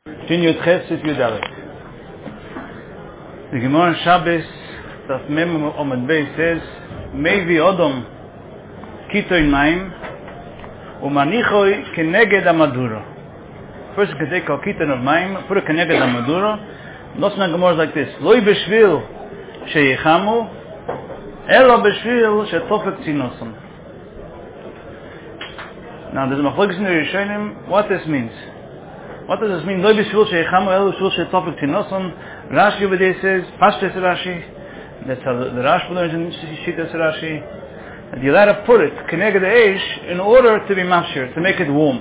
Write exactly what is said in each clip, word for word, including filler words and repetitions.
Shin Yud Ches Sif Yud Aleph. The Gemara on Shabbos, Daf Mem Omad Beis says, Mevi Odom Kitoy Maim Umanichoi Keneged Amaduro. First you can take a Kiton of Maim, put a Keneged Amaduro. Notice the Gemara is like this. Loi Beshvil Sheyechamu Elo Beshvil Shetofek Tzinoson. Now there's a machlokes in the Rishonim what this means. What does this mean? Loi b'shvil sheyechamu elo b'shvil shetofek tzinoson. Rashi over there says, Pashtes Rashi. That's how the, the Rashi learns in Shittas Rashi. That you're allowed to put it, keneged the eish, in order to be mafshir, to make it warm.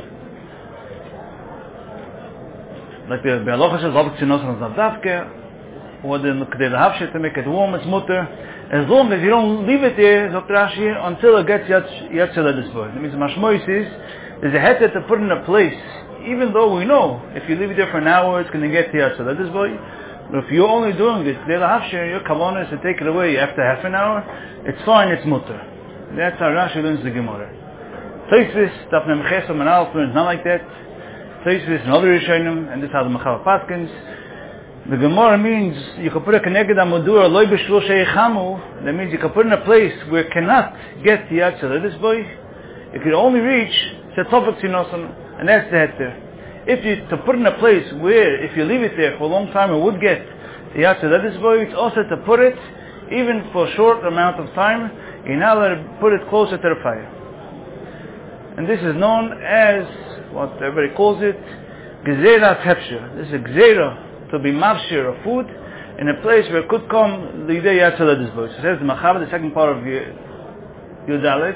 Like the Be'alocha says, Lofek tzinoson is avdavke, or the Kedei L'havshir, to make it warm, it's mutter. As long as you don't leave it there, Zot Rashi, until it gets Yatz That means the Mashmois is, there's a heter to put in a place. Even though we know, if you leave it there for an hour, it's going to get to Yatzalah this boy. But if you're only doing it, Kedei L'havshir, your kavanah is to take it away after half an hour, it's fine, it's mutter. That's how Rashi learns the Gemara. Tosfos, Daf Mem Ches Amud Aleph learns not like that. Tosfos and other Rishonim, and this is how the Machal Paskins. The Gemara means you can put a Keneged Amadura, Loi B'shvil Sheyechamu. That means you can put in a place where it cannot get to Yatzalah this boy. It can only reach Shetofek Tzinoson. And that's the heter. If you to put in a place where, if you leave it there for a long time, it would get the Yatzalah this boy, it's also to put it, even for a short amount of time, you're not allowed to put it closer to the fire. And this is known as, what everybody calls it, Gezerah Tepsher. This is a Gezerah, to be mafshir of food, in a place where it could come the day Yatzalah this boy. So it says the Machaber, the second part of Yud Aleph,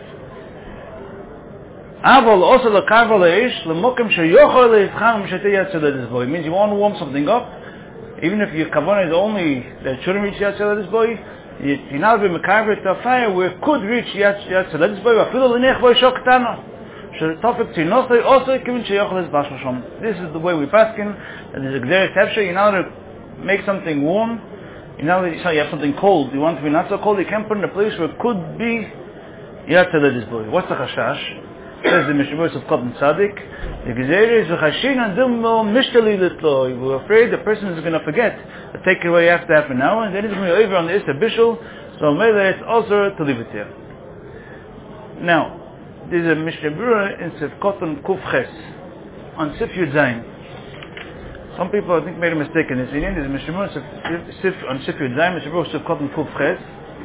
Aval also the karval eish lemokim sheyochol leifcham shetei Yatzalah this boy. It means you want to warm something up, even if your kavanah is only that shouldn't reach Yatzalah this boy. You're not be mekarver to a fire where it could reach Yatzalah this boy. Afilu l'nech boy shoktana. Shetofek tzinoson also kivin sheyochol es bashashom. This is the way we paskin. That there's a gzeret tefsher. You're not to make something warm. You know you have something cold. You want it to be not so cold. You can't put it in a place where it could be Yatzalah this boy. What's the chashash? Says the Mishnah of Cotton Tzaddik, the Gezerah is v'chashin adummo mishtali litlo. We're afraid the person is going to forget to take it away after half an hour, and then it's going to be over on the Ista Bishul, so maybe it's also to leave it there. Now, there's a Mishnah Berurah in Sif Cotton Kuf Ches, on Sif Yud Zayin. Some people, I think, made a mistake in this. In there's a Mishnah Berurah on Sif Yud Zayin, Mishnah Berurah Sif Cotton Kuf Ches.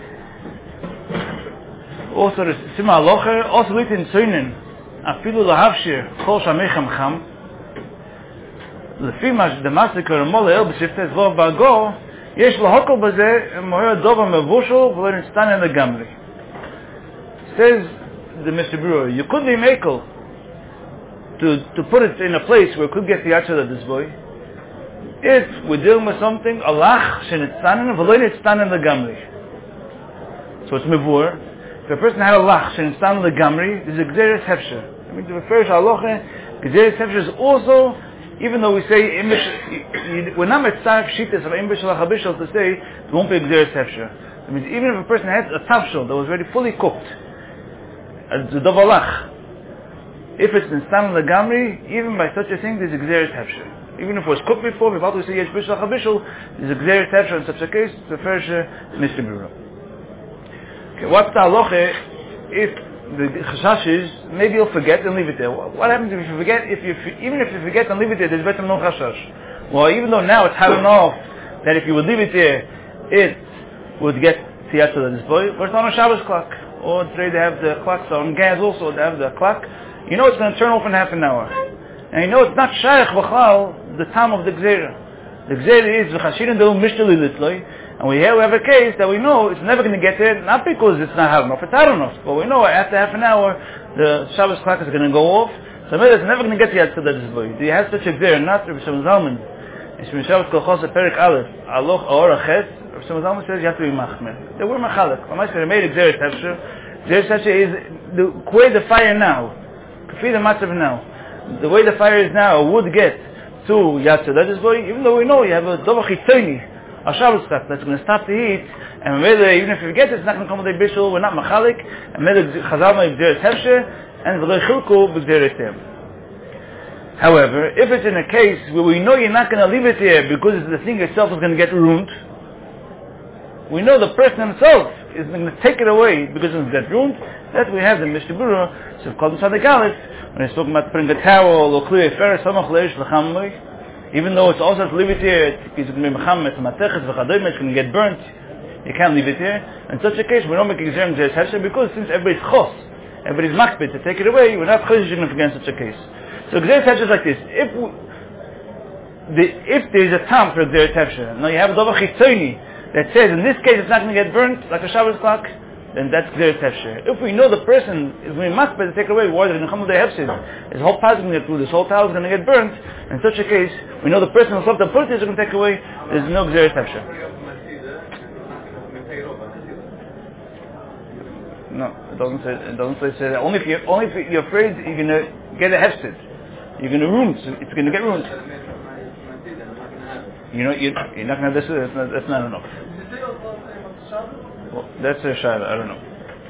Also, the Sima Alocher, also lit in Zoinen, Afilu L'havshir, Chol Shamechem Cham, Lefimash, the massacre, Mola El B'Shiftes, Vov Bago, Yesh L'hokol Bazeh, Moher Dova Mevushel, V'ler Nistan in the Gamli. Says the Mishnah Berurah, you could be makel to, to put it in a place where it could get the Yatzalah this boy, if we're dealing with something, Allah, Shenitztanin, V'ler Nistan in the Gamli. So it's Mevur. If a person had a lach, and it's down the gamri, there's a gzeres hefsher. I mean, the first halacha, gzeres hefsher is also, even though we say, we're not mitzvah shittas of imbish lachabishal to say, it won't be a gzeres hefsher. It means even if a person had a tavshel that was already fully cooked, a davalach, if it's in stam the gamri, even by such a thing, there's a gzeres hefsher. Even if it was cooked before, without we say yesh bish lachabishal, there's a gzeres hefsher in such a case, the first Mishnah Berurah. What's the halacha if the chashash is, maybe you'll forget and leave it there. What happens if you forget, if you, even if you forget and leave it there, there's better no chashash. Well, even though now it's hard enough that if you would leave it there, it would get to Yatzalah this boy, but it's on a Shabbos clock. Or today they have the clocks on gas also, they have the clock. You know it's going to turn off in half an hour. And you know it's not shaykh v'chal, the time of the gzera. The gzera is v'chashirin delu mishtali litloi. And we have, we have a case that we know it's never going to get there, not because it's not hard enough, it's hard enough. But we know after half an hour, the Shabbos clock is going to go off. So maybe it's never going to get to Yatzalah this boy. Do you have such a gzera? Not Rabbi Shimon Zalman. It's from Shabbos Kolchos Perik Aleph. Aloch Aor Achet. Rabbi Shimon Zalman says you have to be machmer. They were machalek. When I say they made a gzera tefsher, gzera tefsher is the way the fire now, kafi the matzav now. The way the fire is now would get to Yatzalah this boy, even though we know you have a dovach hitzoni. A Shabbos clock that's going to stop the heat, and whether, even if you forget it, it's not going to come with a bishul, we're not machalik, and whether chazal ma b'gzeres hefsher, and v'lo chilku b'gzeres tem. However, if it's in a case where we know you're not going to leave it here because the thing itself is going to get ruined, we know the person himself is going to take it away because it's going to get ruined, that we have the Mishnah Berurah, so called Tzaddik Aleph, when he's talking about putting a towel or clear ferris, even though it's also to leave it here, it's going to be mechamet, matechet, v'chadayim, it's going to get burnt, you can't leave it here. In such a case, we don't make exam because since everybody's chos, everybody's makbid to take it away, we're not choshish in such a case. So Gzeres Hefsher is like this. If we, the, if there is a time for Gzeres Hefsher, now you have a Dover Chitzoni that says in this case it's not going to get burnt like a Shabbos clock, then that's Gzeres Hefsher. If we know the person is going to be makbid to take it away, why is it going to come with the Hefsher? His whole pot is going to get through, this whole towel is going to get burnt. In such a case, we know the person himself that put it is going to take away, there's no Gzeres Hefsher. No, it doesn't say. It doesn't say, say that. Only if you only if you're afraid you're going to get a hefsed, you're going to ruin. It's going to get ruined. You know, you're, you're not going to have this. That's not, that's not enough. Well, that's a shayla. I don't know.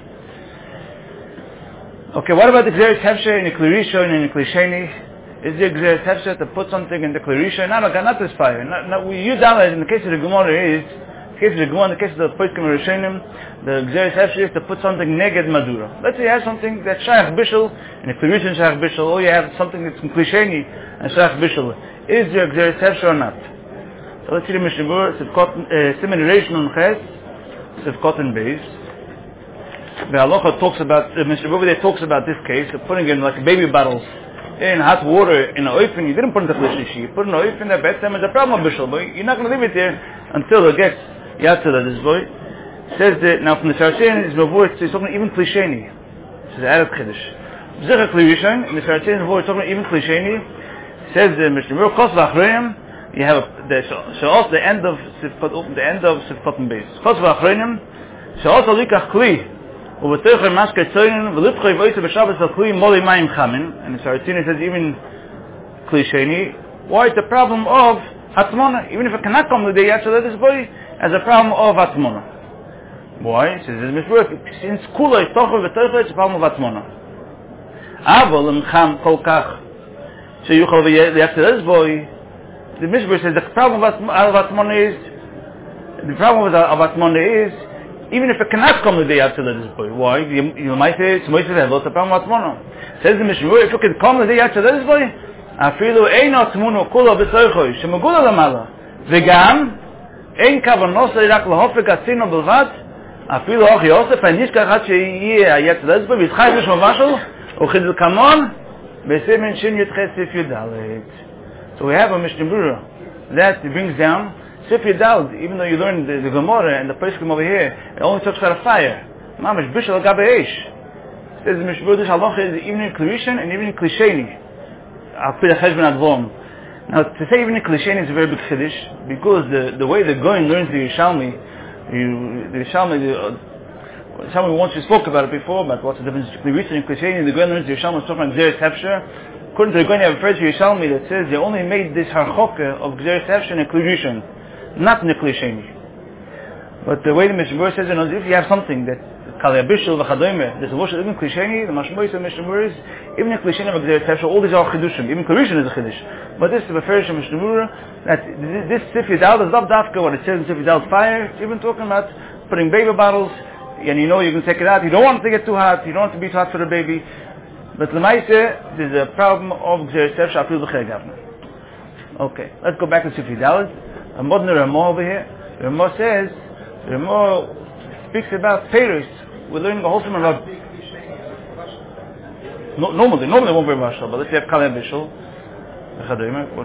Okay, what about the Gzeres Hefsher in the Klirisha and in the Klisheni? Is there Gzeres Hefsher to put something in the Klirisha? No, no, not this fire. Not, not, we use that in the case of the Gemara is. In the case of the Gemara, in the case of the Poskim Rishonim, the Gzeres Hefsher is to put something neged Madura. Let's say you have something that's Shayach Bishul, and if Klirisha and Shayach Bishul, or you have something that's in Klisheni and Shayach Bishul. Is there Gzeres Hefsher or not? So let's see the Mishnah Berurah, Siman Reish Nun Ches, Sivkot and Beis. The Halacha talks about, the Mishnah Berurah there talks about this case, of putting in like baby bottles in hot water in an oifen. You didn't put it in the Klishni, you put it in an oifen, that best time is a problem of Bishul, but you're not going to leave it there until it gets Yatzah, this boy. Says that, now from the Saracen, is Mavur, it's talking even Klisheni. This is Arab Chiddush. B'zechah Klirishan, in the Saracen, Mavur, it's talking even Klisheni. Says the Mishnah Berurah, Kos v'achreim, you have the, so also the end of Sifkot, the end of Sifkot and Beis. Kos v'achreim, so also likach Kli, u'v'teicher maskei tzoyin, v'lipchoi v'oyse b'shabbos v'kli moli mayim chamin, and the Saracen says even Klisheni. Why? It's the problem of Hatmona. Even if it cannot come the day after this boy, as a problem of Hatmona. Why? It says the Mishnah, since Kula is Tocher v'Tocher, it's a problem of Atmona. Aval Mcham Kol Kach, so you call the after this boy, the Mishnah says the problem of Atmona is, the problem of Atmona is, even if it cannot come the day after this boy. Why? You, you might say, it's most of the problem of Atmona. Says the Mishnah, if it can come the day after this boy, Afilu Ein Atmona Kula v'Tocher, Shemagula Lamala, V'gam, Ein Kavanos Rak Lahofik Atzino Belvad, אפילו אוכי אוסף, אני נשכח עד שיהיה היצד הזה פה, ויתחי משהו משהו, וחידל כמון, בסימן שין יתחי סif Yudalet. So we have a Mishnah Berurah that brings down sif Yudalet, even though you learn the, the Gemara and the Pesachim over here, it only talks about a fire. Mamash bishal agabe eish. Says the Mishnah Berurah, this halacha is even in Klirishan and even in Klisheni. After the Cheshvan Advom. Now to say even in Klisheni is a very big chiddush, because the, the way the Goyen learns the Yerushalmi, You, the Yerushalmi, the uh, Yerushalmi once we spoke about it before, about what's the difference between Klisheni and Klisheni. The Goyen learns the Yerushalmi is talking about Gzeres Hefsher. According to the Goyen, you have a phrase in Yerushalmi that says they only made this harchoka of Gzeres Hefsher and Klirishan, not in the Klisheni. But the way the Mishnah Berurah says it, if you have something that Kalei Bishul v'chadoyme, there's a worship even Klisheni, the Mashmois of Mishnah Berurah is even in Klisheni of Gzeres Hefsher, all these are chidushim. Even Klirishan is a chidush. But this is the first of Mishnah Berurah that this sif Yudalet is not dafka what it says in sif Yudalet fire. It's even talking about putting baby bottles, and you know you can take it out. You don't want it to get too hot. You don't want it to be too hot for the baby. But l'maise, there's a problem of Gzeres Hefsher afil b'chei gavna. Okay, let's go back to sif Yudalet. A modern Ramah over here. The Ramah says, the Ramah speaks about peiros. We're learning the whole thing about. No, normally, normally it won't be mashal, but let's say Kalei Bishul. What?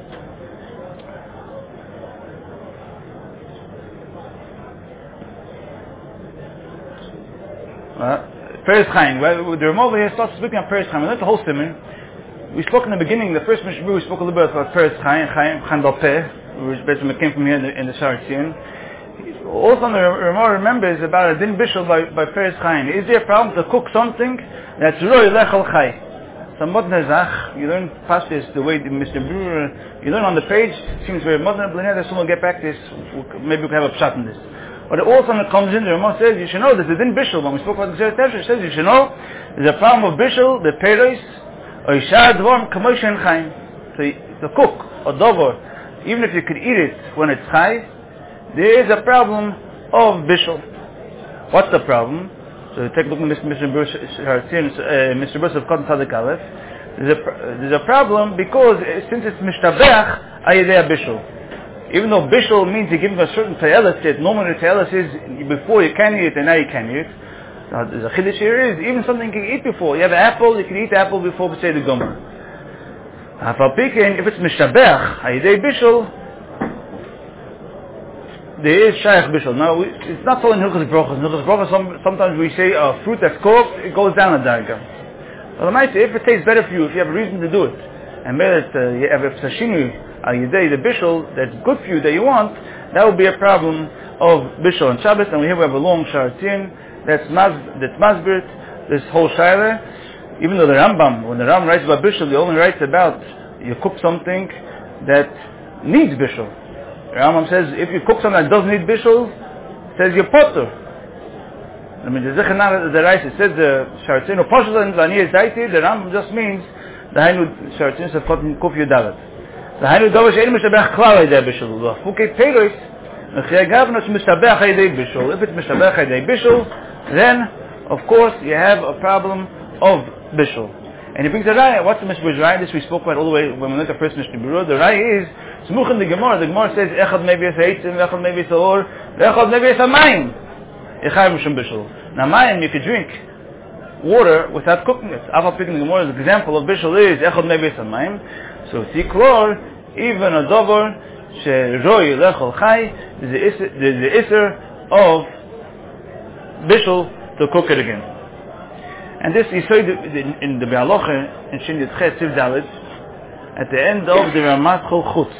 Uh, Peres Chaim. The Ramah over here starts speaking about Peres Chaim. We learned the whole simon. We spoke in the beginning, the first Mishnah we spoke a little bit about Peres Chaim, Chaim, Chaim Dalpeh, which basically came from here in the, in the Saracen. Also, the Ramah remembers about a din bishul by, by Peres Chaim. Is there a problem to cook something that's roi lechal chai? Modern Zach, you learn past this the way the Mishnah Berurah, you learn on the page, it seems very modern, but then soon we'll get back to this, maybe we can have a pshat in this. But it also when it comes in, the Ramah says, you should know, there's a din bishul, when we spoke about the Gzeres Hefsher, it says, you should know, there's a problem of bishul, the peiros, Or Yishar Dvorm Kamoshen Chaim. So to cook a dover, even if you could eat it when it's chai, there is a problem of bishul. What's the problem? So take a look at Mister Bruce, uh, Mister Bruce of Cotton Tzadik Aleph. There's a, there's a problem because since it's mishtabeach, ayidei bishul. Even though bishul means you're giving a certain tayelis, that normally tayelis is before you can eat it and now you can eat it. Now there's a chiddush here is, even something you can eat before. You have an apple, you can eat the apple before we say the gomer. If it's mishtabeach, ayidei bishul, there is shaykh bishul. Now, we, it's not so in Hilchos Brochos. In Hilchos Brochos, some, sometimes we say a fruit that's cooked, it goes down a darga. Well, I might say, if it tastes better for you, if you have a reason to do it, and maybe uh, you have a sashimi, ayidei, the bishul, that's good for you, that you want, that would be a problem of bishul and Shabbos. And we have, we have a long sharatin, that's maz, that's mazbrit, this whole shaila. Even though the Rambam, when the Rambam writes about bishul, he only writes about you cook something that needs bishul. The Rambam says if you cook something that doesn't need bishul, it says you're potter. I mean, the Zechana, the rice, it says the Sharatzin, or Poshel and Zaniyah Zaiti, the Rambam just means the Hainu Sharatzin of Kuf Yudalet. The Hainu Dovash Einu Mishabech Klal Haidei Bishul. The Fukei Peiros, Mechia Gavnos Mishabech Haidei Bishul. If it's Mishabech Haidei Bishul, then, of course, you have a problem of Bishul. And he brings a raya. What's the Mishbu's raya? This we spoke about all the way when we looked at first Mishnah Berurah. The raya is Smuch in the Gemara. The Gemara says Echad maybe es Eitzim, Echad maybe es Or, Echad maybe es Amayim. Echad Mishum Bishul. Now Mayim, you could drink water without cooking it. Afal picking the Gemara's example of Bishul is Echad maybe es Amayim. So Tiklor, even a Dover Sheroy Lechol Chai, is the Isser of Bishul to cook it again. And this is in the Be'aloche, in Shin Yitchet Siv Dalet, at the end of the Ramat Chol Chutz.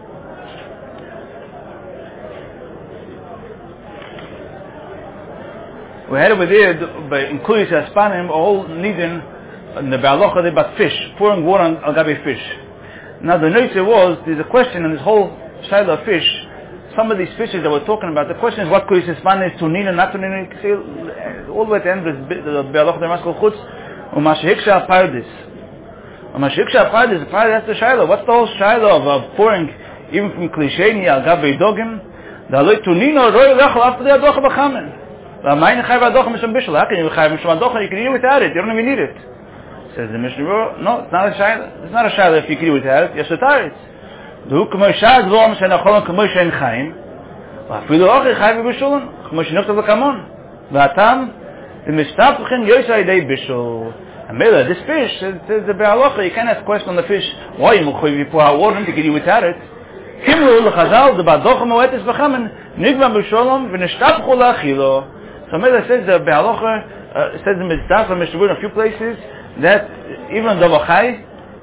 We had over there, by including Aspanim, all needing, in the Be'aloche, about fish, pouring water on Al-Gabi fish. Now the note was, there's a question in this whole style of fish. Some of these fishes that we're talking about, the question is what Kulis Ispan is, Tunina, not Tunina, you can see all the way at the end of the Be'aloch Ramat Chol Chutz, Umashiksha Pardis. Umashiksha Pardis, Pardis, that's the Shiloh. What's the whole Shiloh of, of pouring, even from Klisheni, Al-Gabi Dogim, the Aloi Tunina, Roy Lechel, after the Adocha B'chamen. The Amayin Chayv Adocha Misham Bishul, how can you Chayv Misham Adocha, you can eat without it, you don't even need it. Says the Mishnah Berurah, no, it's not a Shiloh. It's not a Shiloh if you can eat without it, yes, it's it. Du kmoishad vom shenachol kmoishen chaim va afilu och chaim bishul kmoishen nokta kamon va atam imishtabchen yosay dei bishul. And Mela, this fish, says the Be'alocha, you can't ask a question on the fish, why you mukhoy pour hot water to get you without it. Kimlu l'chazal, the badocha moetes v'chamen, nigva b'sholom, v'nishtabchu l'achilo. So Mela says the Be'alocha, uh, says the Mizdaf and Mishnah Berurah in a few places, that even Dovachai,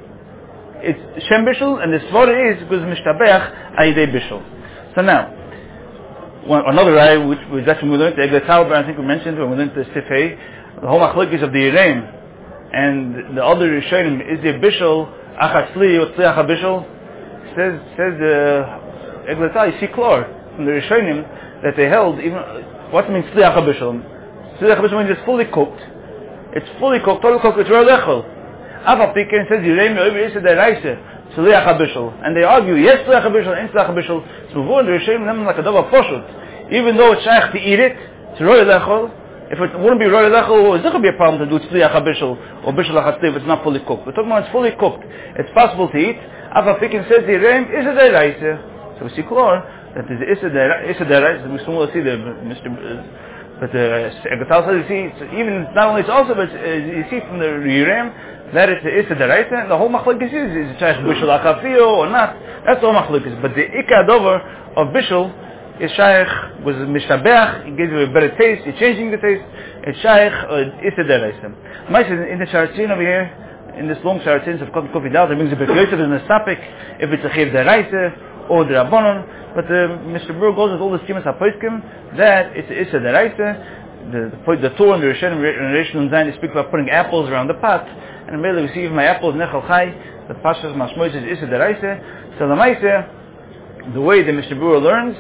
it's Shem Bishul, and the Svara is because Mishtabeach Ayidei Bishul. So now, one, another raya which was that's when we learned the Eglet Talber, I think we mentioned when we learned the Sifei, the whole machlokes of the Yereim, and the other Rishonim, is the Bishul Achatzli or Tzli Achabishul? Says says the Eglet Talber, you see Klor from the Rishonim that they held even what means Tzli Achabishul? Tzli Achabishul means it's fully cooked. It's fully cooked, total cooked. It's Roy Lechel. Ava Piken says Yiremi over Issa the Raisa Tzliach HaBishul, and they argue yes Tzliach HaBishul and Tzliach HaBishul. So before the Rishonim them like a dova poshut, even though it's shaykh to eat it, it's Roy Lechel. If it wouldn't be Roy Lechel, it's not going to be a problem to do Tzliach HaBishul or Bishul HaChatzli if it's not fully cooked. We're talking about it's fully cooked. It's possible to eat. Ava Piken says Yiremi Issa the Raisa. So we see clear that the Issa the Issa the Raisa. We soon will see the Mister But the Egatal says you see, it's even not only it's also, but uh, you see from the Yirem that it's the Issa Daraita, and the whole machlokes is is it Shaykh Bishul Akafio or not. That's the whole machlokes. But the Ikka Dover of Bishul is Shaykh was Mishtabeach. It gives you a better taste. It's changing the taste. It's Shaykh uh, Issa Daraita. Mice in the Sharatzin over here, in this long Sharatzin of Kofi Kofi Dal, it brings a bit closer in the topic if it's a Chiv Daraita or the Rabbanon. But uh, Mister Berurah goes with all the schemas hapoiskim that it's the Issa Daraita. The the, the Torah and the Rishonim and Rishon Zayin speak about putting apples around the pot, and immediately we see if my apples nechal chai, the Pashas Mashmois is Issa Daraita. So the Maisa, the way the Mister Berurah learns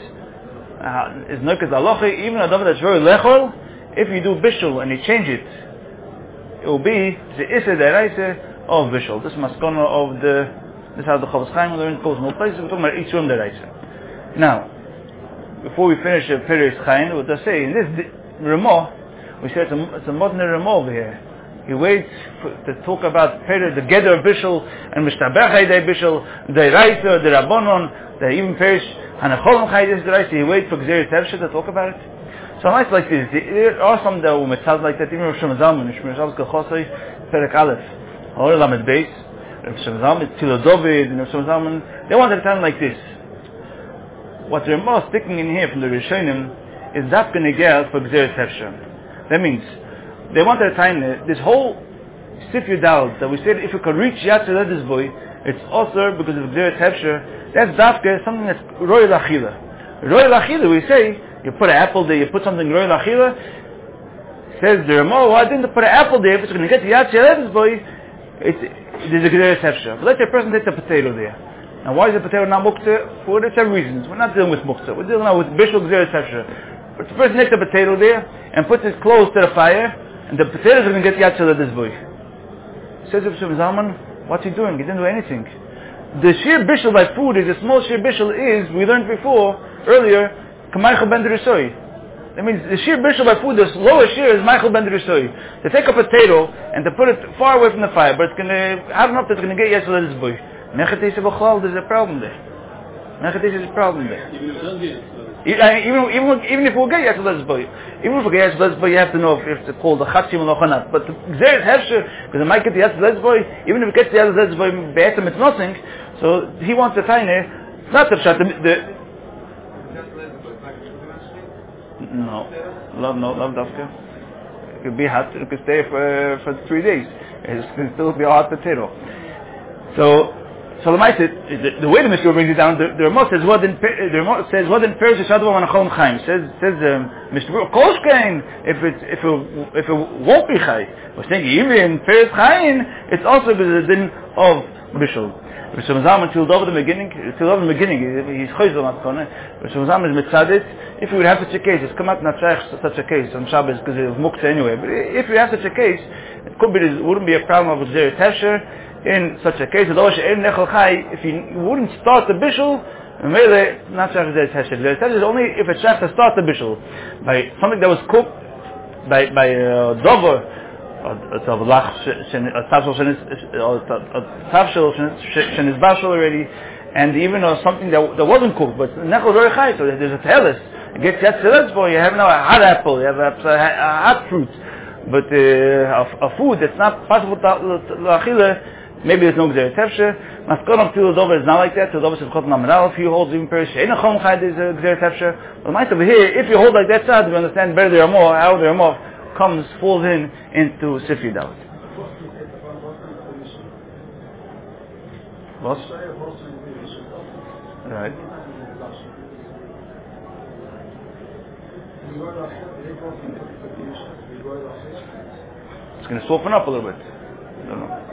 uh, is Nokas Alochi, even a davar that's very lechol. If you do bishul and you change it, it will be the Issa Daraita of Bishul. This is Maskana of the, this is how the Chavos Chaim learns goes in all places. We're talking about each room deraisa. Now, before we finish the Piris Chaim, we'll just say, in this Ramah, we say it's a, it's a modern Ramah over here. He waits for, to talk about the Geder Bishul and Mishtabech Haydei Bishul, the Raisa, the Rabbanon, the even Perish, and the Cholam Haydei Raisa. He waits for Gzeres Tefshe to talk about it. So nice like this. There are some that will mitzvah like that. Even Rav Shlomo Zalman, Rav Shlomo Zalman, Perek Aleph, Or Lamed Beis, Rav Shlomo Zalman, Tilo Dovid, and Rav Shlomo Zalman. They want to tell like this. What they're more sticking in here from the Rishonim is Dafka Negel for Gzeres Tefshe. That means they wanted to time this whole Sifyu Dal that we said if you could reach Yatzel Edis boy, it's also because of Gzeres Tefshe. That's Dafka, something that's Roy Lachila. Roy Lachila, we say, you put an apple there, you put something Roy Lachila. Says the Ramah, why didn't put an apple there? If it's going to get to Yatzel Edis boy, it's there's a Gzeres Tefshe. But let's say a person takes a potato there. Now why is the potato not muktzah? For several reasons. We're not dealing with muktzah. We're dealing now with Bishul Gzeres Tefshe. But the person takes a potato there and puts his clothes to the fire, and the potatoes are going to get Yatzel Edis boy. Says Rav Shlomo Zalman, what's he doing? He didn't do anything. The sheer bishul by food is, the small sheer bishul is, we learned before, earlier, K'maychel ben Derisoi. That means the sheer bishul by food, the lower sheer is Michael ben Derisoi. To take a potato and to put it far away from the fire, but it's going to have enough that it's going to get Yatzel Edis boy. Mechatisa b'chol, there's a problem there. Mechatisa is a problem there. Even, even, even if we'll get Yatzel Edis boy, even if we get Yatzel Edis boy, you have to know if it's called the Chatzim or Lochanat. But Gzeres Hefsher, because it might get the Yatzel Edis boy, even if it gets the Yatzel Edis boy, Be'etzem it's nothing. So he wants to find it. It's not the pshat. The, the no, love no, love dafka. It could be hot. It could stay for for three days. It can still be a hot potato. So. So the, the, the way the Mishnah brings it down, the, the Ramah says what in the Ramah says what in Perish Shadva and Chom Chaim says says um, Mishnah Koshkein if it if it if it won't be Chai. We're saying even in Perish Chaim it's also because of the din of Bishul. Rav Shlomo Zalman till over the beginning till over the beginning he's Chayzel Matkone. Rav Shlomo Zalman is mitzadit. If we would have such a case, it's come out not such a case on Shabbos because of Muktzah anyway. But if we have such a case, it could be it wouldn't be a problem of Gzeres Tefshe. In such a case, if you wouldn't start the bishul, not Gzeres Tefshe. Gzeres Tefshe is only if it's shach to start the bishul by something that was cooked by by a dover, a tavshel shenis bashel already, and even uh, something that that wasn't cooked, but nechol roichai. So there's a tehelis. It gets Yatzel Edis boy. You have now a hot apple. You have a, a, a hot fruit, but uh, a, a food that's not possible to achila. Maybe there's no Gzeres Tefshe. Maskon of Tilo Dover is not like that. Tilo Dover says Chot Namral. If you hold even Perish, Ein Chom Chai is a Gzeres Tefshe. But might over here, if you hold like that side, we understand better the Ramah, how the Ramah comes, falls in into Sifyu Dalet. What? Right. It's going to soften up a little bit. I don't know.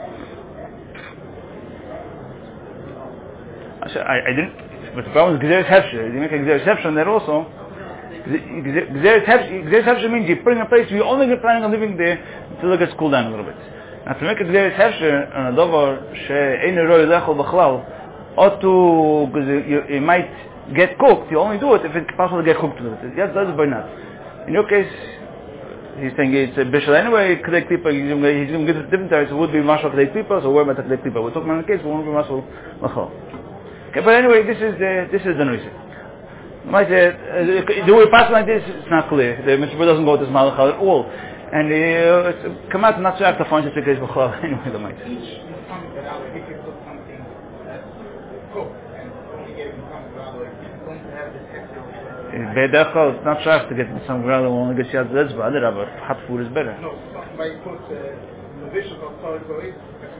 I, I didn't, but the problem is Gzeres Hefsher. You make a Gzeres Hefsher on that also. Gzeres Hefsher means you're putting a place where you're only planning on living there until it gets cooled down a little bit. Now to make a Gzeres Hefsher on a dover she'ein roi lechol b'chlal, or to, because it might get cooked, you only do it if it's possible to get cooked a little bit. Yes, that's by not. In your case, he's saying it's a bishul anyway, Kedek Klipa, he's going to give it different types. It would be Mashal Kedek Klipa, so where about the Kedek Klipa? We're talking about the case, we won't be Mashal Machal. Okay, but anyway, this is the this is the noise. Might say uh, do we pass like this? It's not clear. The mitzvah doesn't go to Malachal at all, and uh, it's come out not so after find it because anyway the might. It's not sharp to get some ground and only get you out. That's bad. But hot food is better. No, by put the bishop of Torah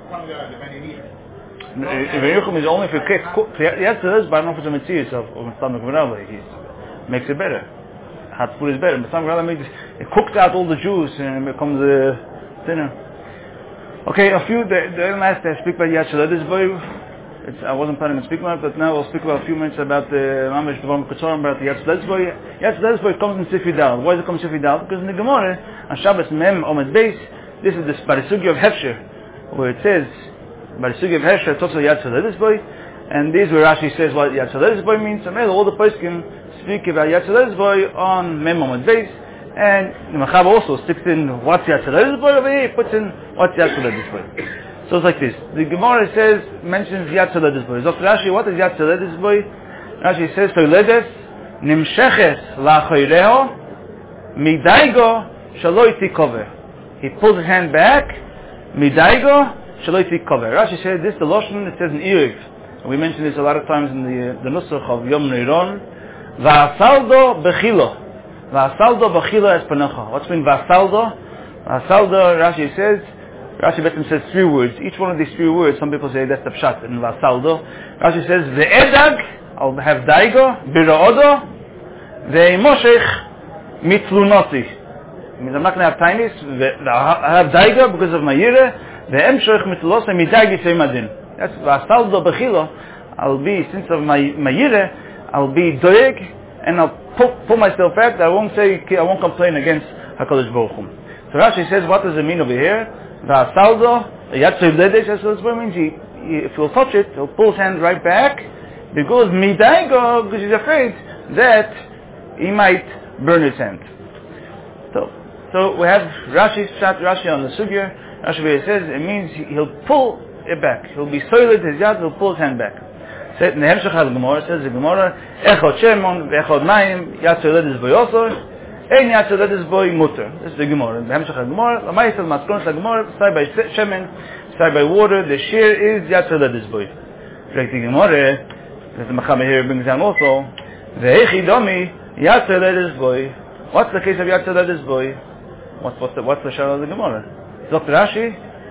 If is only for kids, yes, it is, but I don't know if it's a mitzvah of of stomach vanilla. It makes it better. Hot food is better, but stomach vanilla makes it cooks out all the juice and it becomes a thinner. Okay, a few. The, the last I speak about Yatzel Edis boy. It's, I wasn't planning on speaking about it, but now we'll speak about a few minutes about the Mamish Devam Ketzorim about the Yatzel Edis boy. Yatzel Edis boy comes in Sifyu Dal. Why does it come in Sifyu Dal? Because in the Gemara on Shabbos Mem Omed Beis, this is the by the sugi of Hefsher, where it says. By the Sugi of Hesher, it talks about Yad Tzadedis Boy, and these where Rashi says what Yad Tzadedis Boy means. So maybe all the poskim speak about Yad Tzadedis Boy on Mem Amud Beis, and the Machab also sticks in what's Yad Tzadedis Boy over here, he puts in what's Yad Tzadedis Boy. So it's like this. The Gemara says, mentions Yad Tzadedis Boy. Doctor Rashi, what is Yad Tzadedis Boy? Rashi says, Toiledes Nimsheches La'choireho Midaigo Shaloi Tikover. He pulls his hand back, Midaigo Shaloi Tikover. Rashi said this, the Lashon, it says in Iriv. We mentioned this a lot of times in the, the Nusach of Yom Neiron. Va'asaldo Bechilo. Va'asaldo Bechilo es Panecha. What's mean Va'asaldo? Va'asaldo, Rashi says, Rashi Betzim says three words. Each one of these three words, some people say that's the pshat in Va'asaldo. Rashi says, Ve'edag, I'll have Daigo, Bira'odo, Ve'imoshech, Mitlunoti. It means I'm not going to have tinies. I have Daigo because of my yire. Ve'emshech, Mitlulosa, Midagi, Seimadin. That's Va'asaldo Bechilo. I'll be, since of my, my yire, I'll be doeg, and I'll pull, pull myself back. I won't say, I won't complain against HaKadosh Baruch Hu. So Rashi says, what does it mean over here? Va'asaldo, Yad Tzadedis, that's what it means. He, he, if he'll touch it, he'll pull his hand right back, because Midaigo, because he's afraid that he might burn his hand. So, so we have Rashi's shot, Rashi on the Sugya. Rashi where it says, it means he'll pull it back. He'll be soiled his yad, he'll pull his hand back. So in the Hemshech HaGemara, it says the Gemara, Echod Shemon, Echod Mayim, Yad Tzadedis Boy also, Ein Yad Tzadedis Boy Mutter. This is the Gemara. In the Hemshech HaGemara, Lamai says, Maskon HaGemara, side by Shemen, side by water, the shear is Yad Tzadedis Boy. Like the Gemara, as the Machama here brings down also, Ve'echi Domi, Yad Tzadedis Boy. What's the case of Yad Tzadedis Boy? What's, what's the, what's the shadow of the Gemara? Doctor Rashi?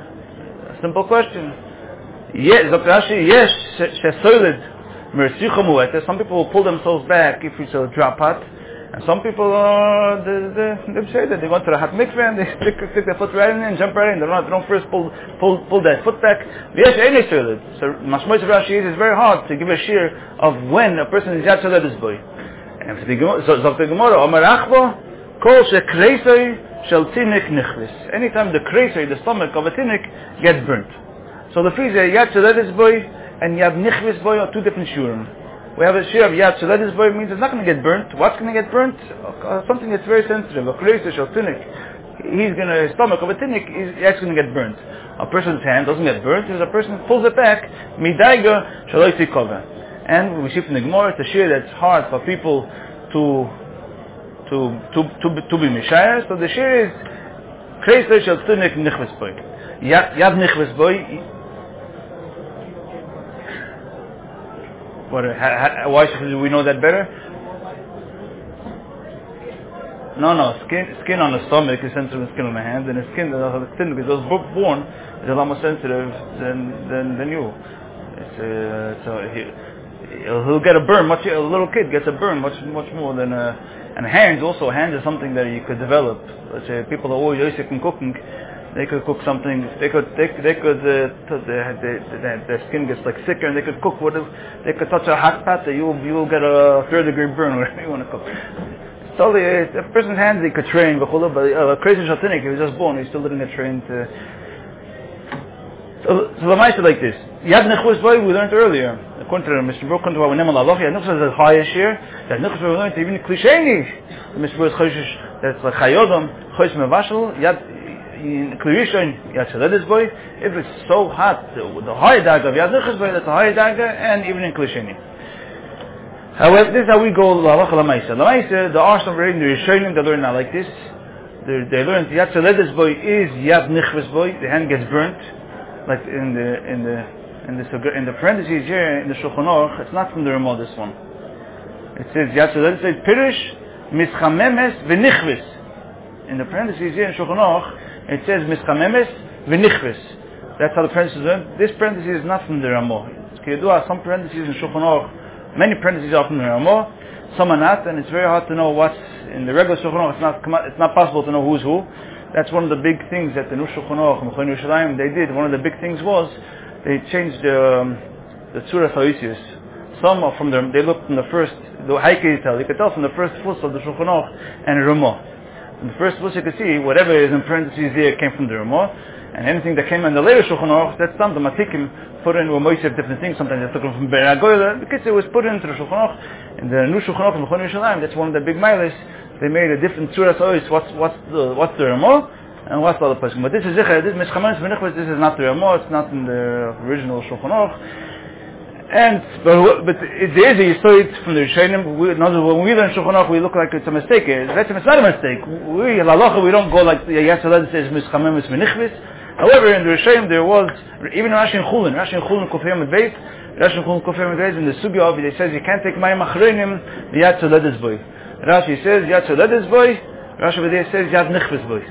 A simple question. Yes, Doctor Rashi, yes, she'soiled mersicha mu'etes. Some people will pull themselves back if it's a drop pot, and some people, uh, they, they, they say that they go to the hot mikveh and they stick, stick their foot right in and jump right in. They don't, they don't first pull, pull, pull their foot back. Yes, any soiled. So Mashmois of Rashi is it's very hard to give a shear of when a person is Yad Tzadedis Boy. And for the Gemara, so the Gemara, Omar Achbo, Kol she'kreisoi shel tinik nichlis. Anytime the kreisoi, the stomach of a tinik, gets burnt. So the freezer, Yad Tzadedis Boy and Yad Nichvis Boy are two different shurim. We have a shir of Yad Tzadedis Boy, means it's not going to get burnt. What's going to get burnt? Uh, something that's very sensitive. A kreisoi shel tinik. He's going to, stomach of a tinik is actually going to get burnt. A person's hand doesn't get burnt. If a person pulls it back, midaiga shaloi tikova. And we see from the Gemara, it's a shir that's hard for people to to to to, to be mishayah. So the shir is kreisoi shel tinik nichvis boy. Yad nichvis boy. What, ha, ha, why should we know that better? No, no, skin skin on the stomach is sensitive than skin on the hand, and the skin, the, the skin because it was born is a lot more sensitive than than, than you. It's, uh, so he, he'll get a burn. Much a little kid gets a burn much much more than a. And hands also, hands is something that you could develop. Let's say people are always basic in cooking. They could cook something. They could. They, they could. Uh, the, the, the, their skin gets like thicker, and they could cook whatever. They could touch a hot pot. You will. You will get a third degree burn whatever you want to cook. So the, a person's hands they could train, but a crazy shatinik, he was just born. He still didn't get trained. To, so, so the mice are like this. Yad nechus boy we learned earlier. According to Mister Brook, according to our Nemal Allah, Yad nechus is the highest here. Yad nechus we learned even klisheni. Mister Brook is that's like chayodam, chosh mevashel. Yad Klirishon, Yad Tzadedis Boy, if it's so hot, the, the high daga of Yad Nichus Boy, that's a high daga, and even in Klisheni. However, this is how we go, L'Halacha L'Maisa. L'Maisa, there are some very, the Rishonim, they learn not like this. They, they learn Yad Tzadedis Boy is Yad Nichus Boy, the hand gets burnt, like in the, in the, in the, in the parentheses here, in the Shulchan Aruch, it's not from the Ramah, this one. It says, Yad Tzadedis Boy, Pirish, Mischamemes, V'Nichvis. In the parentheses here in Shulchan Aruch, it says mischamemes v'nichvis. That's how the parentheses are. This parenthesis is not from the Ramah. It's some parentheses in Shulchan Aruch, many parentheses are from the Ramah, some are not, and it's very hard to know what's in the regular Shulchan Aruch. It's not, it's not possible to know who's who. That's one of the big things that the New Shulchan Aruch, Mechon Yerushalayim, they did. One of the big things was they changed the um, the Tzura Sa'isius. Some are from the, they looked from the first, the Haike Yitel, you could tell from the first fuss of the Shulchan Aruch and Ramah. the first place you could see, whatever is in parentheses there came from the Ramah, and anything that came in the later Shulchan Aruch, that's some the Matikim put in where Moshe different things. Sometimes they took them from Be'er HaGoyla. Because it was put into the Shulchan Aruch, and the new Shulchan Aruch in Mechon Yerushalayim, that's one of the big miles. They made a different surah. So what's what's the what's the Ramah and what's the other person. But this is Zichar. This Mishchameres V'Nichvos. This is not the Ramah. It's not in the original Shulchan Aruch. And but, but it, there is a yisoid from the Rishonim. When we learn Shulchan Aruch, we look like it's a mistake. It's, it's not a mistake. We halacha we don't go like the Yashalad says Mishchameres V'Nichvos. However, in the Rishonim there was even Rashi and Chulin. Rashi and Chulin Kofiyam with Beis. Rashi and Chulin Kofiyam with Beis. In the Sugya of it, it says you can't take Mayim Achronim the Yashalad boy. Rashi says Yad Soledis boy. Rashi over there says Yad Nichvis boy.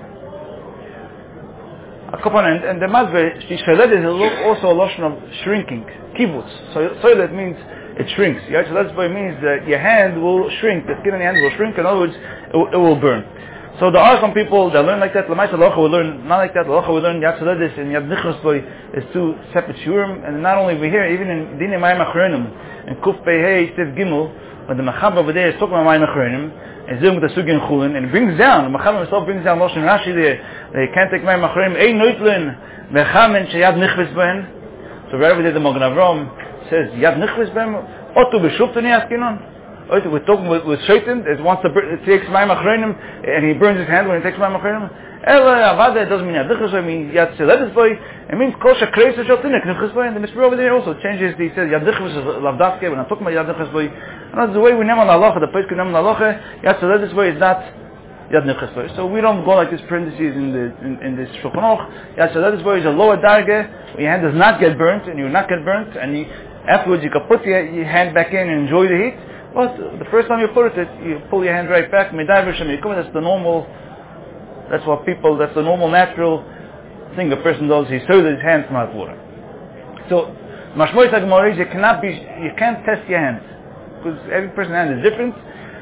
A couple and, and the Mazbe Soledis is also a lotion of shrinking, kibbutz. So Soledis means it shrinks. Yad Soledis boy means that your hand will shrink. The skin on your hand will shrink. In other words, it, it will burn. So there are some people that learn like that. L'maisa Halacha will learn not like that. Halacha will learn Yad Soledis and Yad Nichvis boy is two separate shurim. And not only we hear, even in Dinei Mayim Achronim and Kuf Pei Hey Siv Gimel. When the Machaber over there is talking about Mayim Achronim, and dealing with the Sugi and Chulin, and it brings down, the Machaber himself brings down Loshen Rashi there, they can't take Mayim Achronim, Ein Noitlin, Mechamen Sheyad Nichvis Ben. So right over there the Magen Avram says, Yad Nichvis Ben, Otu B'Shuptani Askinon. We're talking with, with Shaitan, that wants to it takes Mayim Achronim, and he burns his hand when he takes Mayim Achronim. Ela Avada doesn't mean Yad Nichvis Boy, it means Yad Soledis Boy. It means Kosha Kreisa Shaltinik Nichvis Boy. And the Mishnah over there also changes. He says Yad Nichvis is Lavdaske. When I'm talking about Yad Nichvis Boy, and that's the way we name on Halacha. The place we name on Halacha. Yad Soledis Boy is not Yad Nichvis Boy. So we don't go like this parentheses in the in, in this Shulchan Aruch. Yad Soledis Boy is a lower darge. Your hand does not get burnt, and you will not get burnt, and you, afterwards you can put your, your hand back in and enjoy the heat. But the first time you put it, you pull your hand right back. That's the normal. That's what people, that's the normal, natural thing a person does. He serves his hands from hot water. So, Mashmoy Gemara is you cannot be, you can't test your hands. Because every person's hand is different.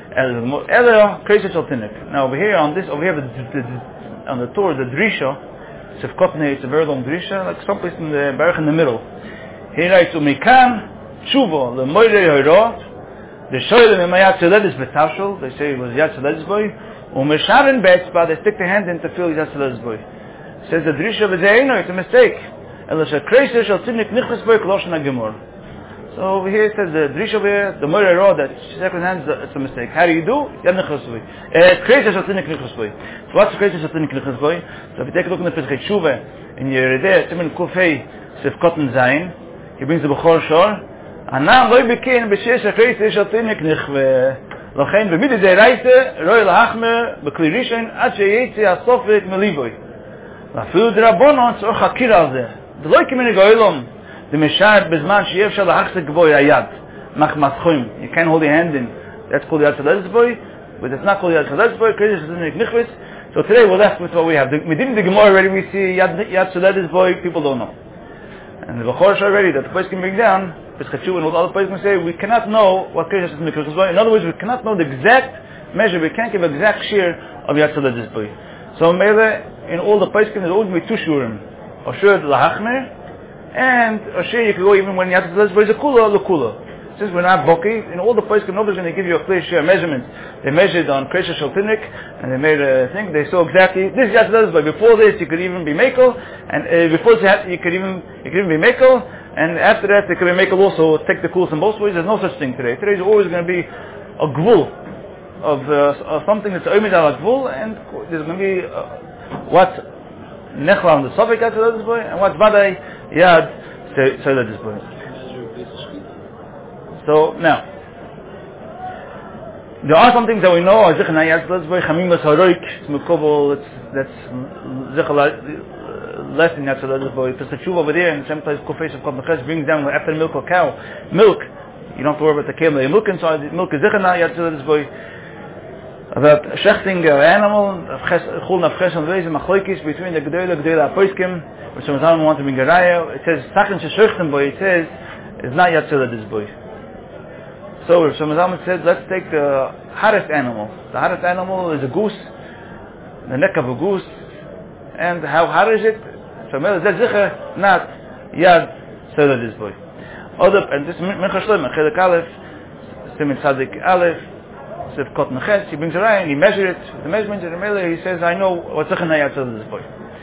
Now over here, on this, over here, the, the, the, on the Torah, the Drisha, Sefkotne, it's a very long Drisha, like someplace in the Baruch in the middle. He writes, Umikan, Tshuva, the Moire Yoiro, the Shoyle, the Mayat Soledis Betashel, they say it was Yad Soledis boy. Umesharin betzba, they stick the hand in to feel Yad Soledis boy. Says the Drisha v'zeino, it's a mistake. Elisha Kreiser shall tzimnik nichlis boy koloshen ha'gemor. So over here it says the Drisha over here, the Moira Raw, that second hand, it's a mistake. How do you do? Yad nichlis boy. Kreiser shall tzimnik nichlis boy. So what's Kreiser shall tzimnik nichlis boy? So if you take a look in the Pesach Tshuva, in Yerideh, Timin Kufei, Sefkotten Zayin, he brings the Bechor Shor, Anam loy bekin b'shesh Kreiser shall tzimnik nichve. לכן במידי די רייסה רואי להחמר בכלי ראשון עד שיצא הסופק מליבוי ואפילו דרבונון צורך חקיר על זה זה לא כמנהג העולם זה משאר בזמן שיהיה אפשר להחזיק בו היד מחמצחים you can't hold your hand in that's called Yad Soledis boy but it's not called Yad Soledis boy because it's nichvis. So today we're left with what we have. Within the Gemara already we see Yad, Yad Soledis boy, people don't know. And the Bechor already that the place can bring down Peschachu and all the other places can say we cannot know what Krish is Mikros boy. In other words, we cannot know the exact measure. We can't give exact share of Yad Soledis boy. So maybe in all the places there's always be two shurim. Or shur lahachmer, and or shur you can go even when Yad Soledis boy is a kula or the kula. Since we're not boki, in all the places nobody's going to give you a clear share measurement. They measured on Krish Shaltinik and they made a thing. They saw exactly this Yad Soledis boy. Before this you could even be Mekel, and uh, before this you could even you could even be Mekel. And after that, they can make also take the course in both ways. There's no such thing today. Today is always going to be a gvul of, uh, of something that's oimid al gvul, and there's going to be uh, what nechla on the suffix Yad Soledis boy, and what vaday Yad Soledis boy. So now, there are some things that we know. Zichan Yad Soledis boy, Chamimas Haroik, Smukobol. That's Zichan. Less than Yad Soledis boy. Because the Tshuva over there in the same place, Kufesh of Kod brings down after the milk of cow, milk. You don't have to worry about the camel. Your milk inside, the milk is Zichanah Yad Soledis boy. About shechting of animal, Chul Nafchesh and Vezim, Achloikis between the Gedoyle, Gedoyle Apoiskim, which some want to bring Geraya. It says Sachin Sheshechtim boy. It says it's not Yad Soledis boy. So if some says let's take the hardest animal. The hardest animal is a goose, the neck of a goose. And how hard is it? So that's sicher not Yad Soledis boy. Other and this Mincha Shlomo Chelik Aleph, Simin Tzadik Aleph, Sivkot Neches, he brings it right and he measures it, the measurements of the Mele, he says, I know what's Zechina Yatzad of this boy.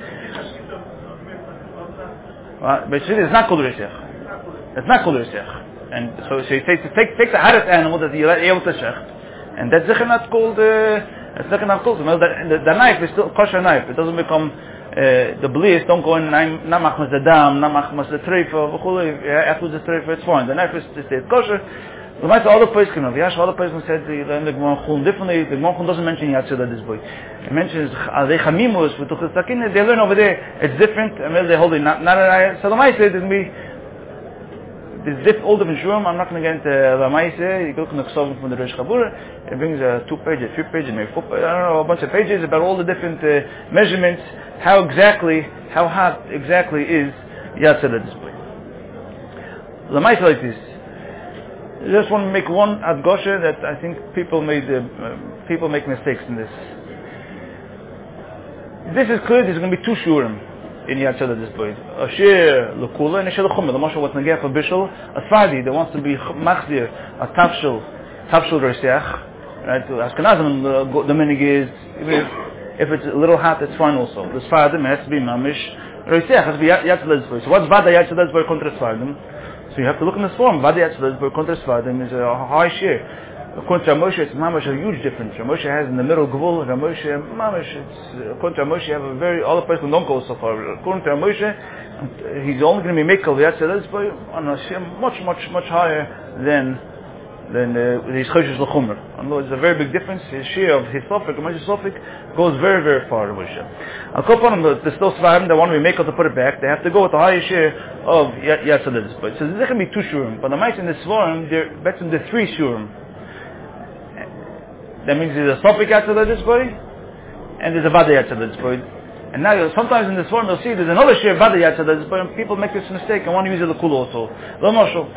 But it's not Kol Rishech. It's not Kol Rishech. And so, so he says, take, take the hardest animal that you're able to shecht, and that's Zechina not called, uh, it's Zechina not called, the, the, the knife is still kosher knife, it doesn't become, uh, the bliss don't go in, namach mas the dam, namach mas the treifa, after the treifa, it's fine. The knife is, it's kosher. The might all the place came up. Yash, all the person said the Gemara Chulin differently. The Gemara Chulin doesn't mention Yatzil this boy. It mentions Alei Chamimus with Tuchel Sakin. They learn over there. It's different. I mean, they hold it not not. So the Maise there's me. There's diff, all different shurim. I'm not going to get into the Maise. You look in the Ksovim from the Rosh Chabura. It brings uh, two pages, three pages, maybe four pages. I don't know, a bunch of pages about all the different uh, measurements. How exactly, how hot exactly is Yatzil this boy. The Maise like this. I just want to make one adgosha that I think people made uh, uh, people make mistakes in this. This is clear. There's going to be two shurim in Yatzad at this point. A shir lekula and a shir lechumah. The mashal what's negeh for bishul. A sfadi that wants to be machzir a tafshil tafshil reisiach. Right? Ashkenazim the, the minig is if, if it's a little hot, it's fine also. The sfadim has to be mamish reisiach. Has to be Yatzad at this point. So what's vada Yatzad at this point contra sfadim? So you have to look in this form. Vadi Yatzad for Kontra Sfadim is a high share. According to Moshe, it's mamash a huge difference. Moshe has in the middle Gvul. Moshe, mamash, it's according to Moshe, have a very all the person don't go so far. According to Moshe, he's only going to be Mikal Yatzad on a share much, much, much higher than than his Choshesh L'Chumer. It's a very big difference. His share of his Sofik, Moshe Sofik, goes very, very far to Moshe. I'll call upon them, the still Sfarim, they want to be Mikal to put it back. They have to go with the higher share of Yatzad. So there can be two shurim, but the mice in the Svarim, they're better than the three shurim. That means there's a Sofik Yatzad this boy, and there's a Vada Yatzad this boy. And now sometimes in the Svarim you'll see there's another share of Vada Yatzad this boy, and people make this mistake and want to use it L'Kul also. The Mashal.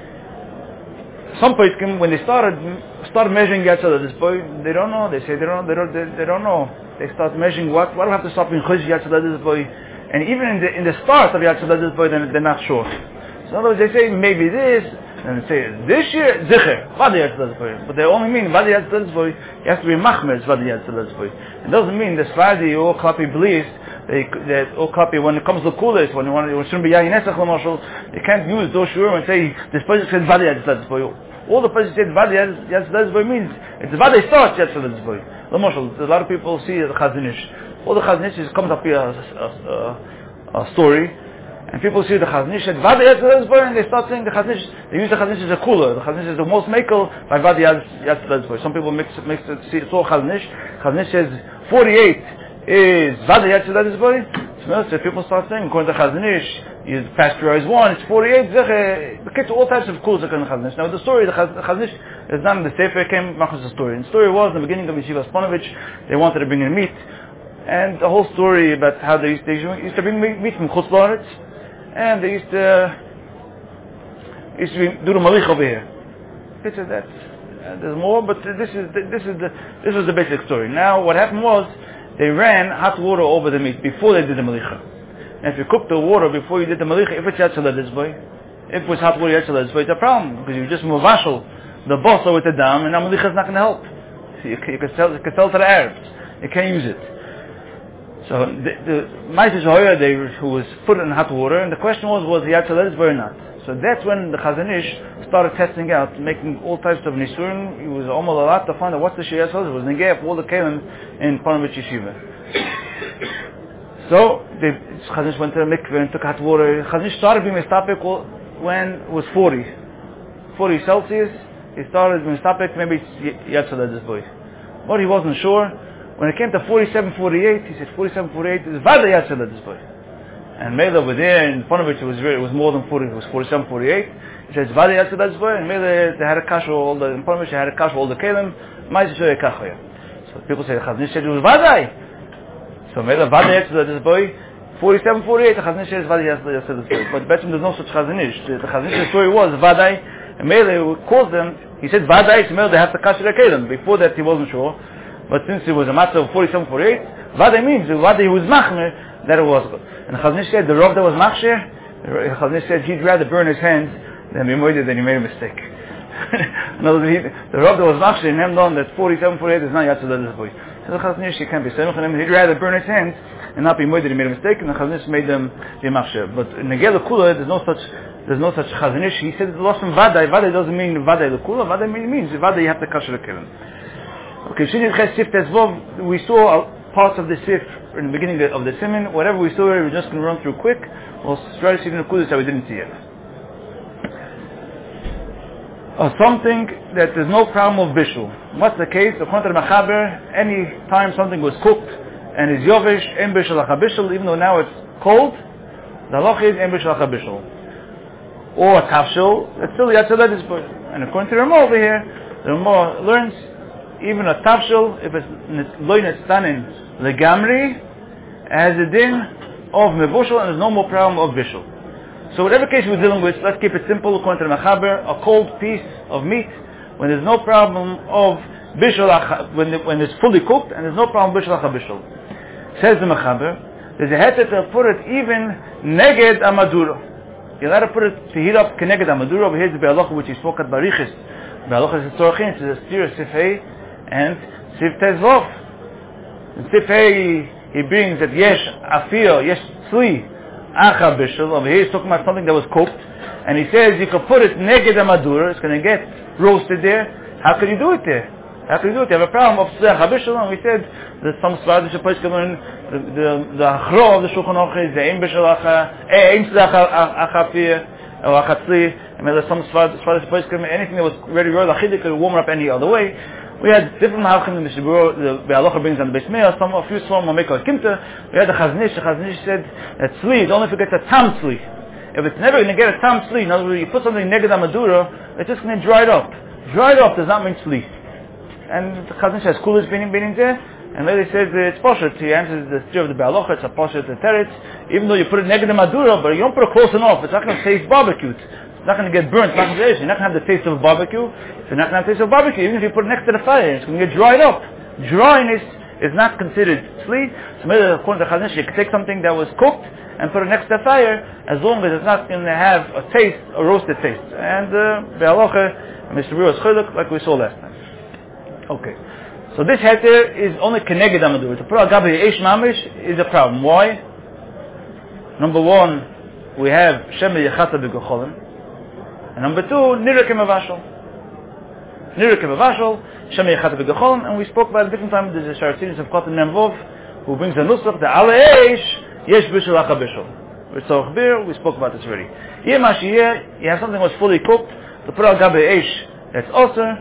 Some people, when they started start measuring Yatzad this boy, they don't know. They say they don't. They don't. They, they don't know. They start measuring what. What do I have to stop in Chosh Yatzad this boy? And even in the in the start of Yatzad this boy, then they're not sure. So in other words, they say maybe this, and they say this year Zicher Vadi Yatzad this boy. But they only mean Vadi Yatzad this boy. You have to be Machmer Vadi Yatzad this boy. It doesn't mean the Svadi or Klapi believes they that or Klapi when it comes to Kulis when you want it shouldn't be Yayin Esach L'Mashal. You can't use those shurim and say this person said Vadi Yatzad this boy. All the person said Vadi Yatzad this boy means it's Vadi starts Yatzad this boy. L'Mashal, a lot of people see the Chazanish. All the Chazanish comes up here a, a, a, a story, and people see the Chazanish said Vadi Yatzad this boy, and they start saying the Chazanish. They use the Chazanish as a cooler. The Chazanish is the most makel by Vadi Yatzad this boy. Some people mix mix it. See, it's all Chazanish. Chazanish says forty-eight is Vadi Yatzad this boy. So people start saying according to Chazanish, you pasteurize one, it's forty-eight. The kids, all types of coolers according to Chazanish. Now the story, the Chazanish is not in the Sefer. Came Machmas the story. And the story was in the beginning of Yeshiva Sponovich. They wanted to bring in meat, and the whole story about how they used to, they used to bring meat from Chutz La'aretz, and they used to used to do the malich over here. Picture that. Uh, there's more, but this is the, this is the this was the basic story. Now what happened was they ran hot water over the meat before they did the malicha. And if you cook the water before you did the malicha, if it's yatzal this way, if it was hot water yatzal this way, it's a problem because you just muvashal the bosa with the dam, and the malicha is not going to help. So you, you can sell you can sell to the Arabs. You can't use it. So the, the Ma'aser Hoya, they who was put in hot water, and the question was was yatzal this way or not. So that's when the Chazanish started testing out, making all types of nisurim. It was almost a lot to find out what's the shayas. It was negay of all the kalim in Panovich Yeshiva. So the Chazanish went to the mikveh and took hot water. Chazanish started being mistapik when it was forty, forty Celsius. He started being mistapik, maybe it's yatzal this boy, but he wasn't sure. When it came to forty-seven, forty-eight, he said forty-seven, forty-eight is vada yatzal this boy. And made over there in Panovich it was very, it was more than forty, it was forty-seven, forty-eight. He says vada yatzal this boy, and made they had a kasha all the in Panovich they had a kasha all the kalim. Ma'aser Shoya kachaya. So people say the Chazanish said it was vadai. So made a vada yatzal this boy. forty-seven, forty-eight, the Chazanish says vada yatzal this boy. But better there's no such Chazanish. The, the Chazanish story was vadai, and Mele calls them. He said vadai, so Mele they have to kasha the kalim. Before that he wasn't sure, but since it was a matter of forty-seven, forty-eight, vadai means vadai was machmer that it was good. And the Chazanish said the Rav that was machshir, the Chazanish said he'd rather burn his hands than be moided than he made a mistake. In other words, he, the Rav that was actually in him known that forty-seven, forty-eight is not Yatzah Lezboy. So the Chazon Ish can't be Semach, and he'd rather burn his hands and not be murdered. He made a mistake, and the Chazon Ish made them be machsher. But in Negel Kula, there's no such, there's no such Chazon Ish. He said it's lost from Vadai. Vadai doesn't mean Vadai Lekula. Vadai means Vadai you have to kasher the killing. Okay, Shinit Ches Sif Tezvov, we saw parts of the Sif in the beginning of the Siman. Whatever we saw here, we're just going to run through quick. We'll try to see the Kudus that we didn't see yet. Or something that there's no problem of bishul. What's the case? According to the Mechaber, any time something was cooked and is yovish, en bishul lacha bishul, even though now it's cold, the halacha is en bishul lacha bishul. Or a tafshil, it's still Yatzah Lezboy. And according to the Ramah over here, the Ramah learns even a tafshil, if it's loy netztanin legamri, has a din of mevushal and there's no more problem of bishul. So whatever case we're dealing with, let's keep it simple according to the Mechaber, a cold piece of meat, when there's no problem of bishul, when, when it's fully cooked, and there's no problem of bishul acha bishul. Says the Mechaber, there's a heter to put it even neged amadura. You're allowed to put it to heat up keneged amadura. Over here's the Be'alocha which he spoke at Barichis. Be'alocha is Torachin, it's a steer Sifhei and Sif Tezvov. In Sifhei he brings that yesh afir, yesh tzli, acha bishul. Over here he's talking about something that was cooked, and he says you can put it neged amadura. It's going to get roasted there. How could you do it there? How could you do it? You have a problem of tzli acha bishul, and we said there's some svardish place coming. The the the achro of the Shulchan Aruch is the ein bishul acha, ein tzli acha afir or acha tzli. I mean there's some svardish place coming. Anything that was ready raw, the chiddush could warm up any other way. We had different halachim in the Mishabur, the Be'alocha brings on the Beis Meir, some, a few small Mameka Kimta. We had the Chazon Ish, the Chazon Ish said that tzli, it only forgets a tam tzli. If it's never going to get a tam tzli, in other words, you put something neged amadura, it's just going to dry it up. Dry it up does not mean tzli. And the Chazon Ish has coolest meaning meaning there, and later he says that it's poshet. He answers the story of the Be'alocha, it's a poshet, the teretz, even though you put it neged amadura, but you don't put it close enough, it's not going to taste barbecued. It's not going to get burnt. It's not going to, you're not going to have the taste of barbecue. If you're not going to have the taste of barbecue, even if you put it next to the fire, it's going to get dried up. Dryness is not considered tzli. So maybe according to Chazon Ish, you can take something that was cooked and put it next to the fire, as long as it's not going to have a taste, a roasted taste. And Be'alocha, Mister Biro is chiluk, like we saw last time. Okay. So this heter is only keneged amadur. To put al gabi eish mamish is a problem. Why? Number one, we have shemel yechata b'gocholim. And number two, nirek mavashal. Nirek mavashal, shemei yechata b'gecholim, and we spoke about it a different time. There's a Sharatzin of Kotan Nemvov who brings a nusach, the ale eish, yesh bishul acha bishul. With Tzorach Bir, we spoke about this already. Yeh mashiyeh, you have something that was fully cooked, to put al gabe eish, that's osir,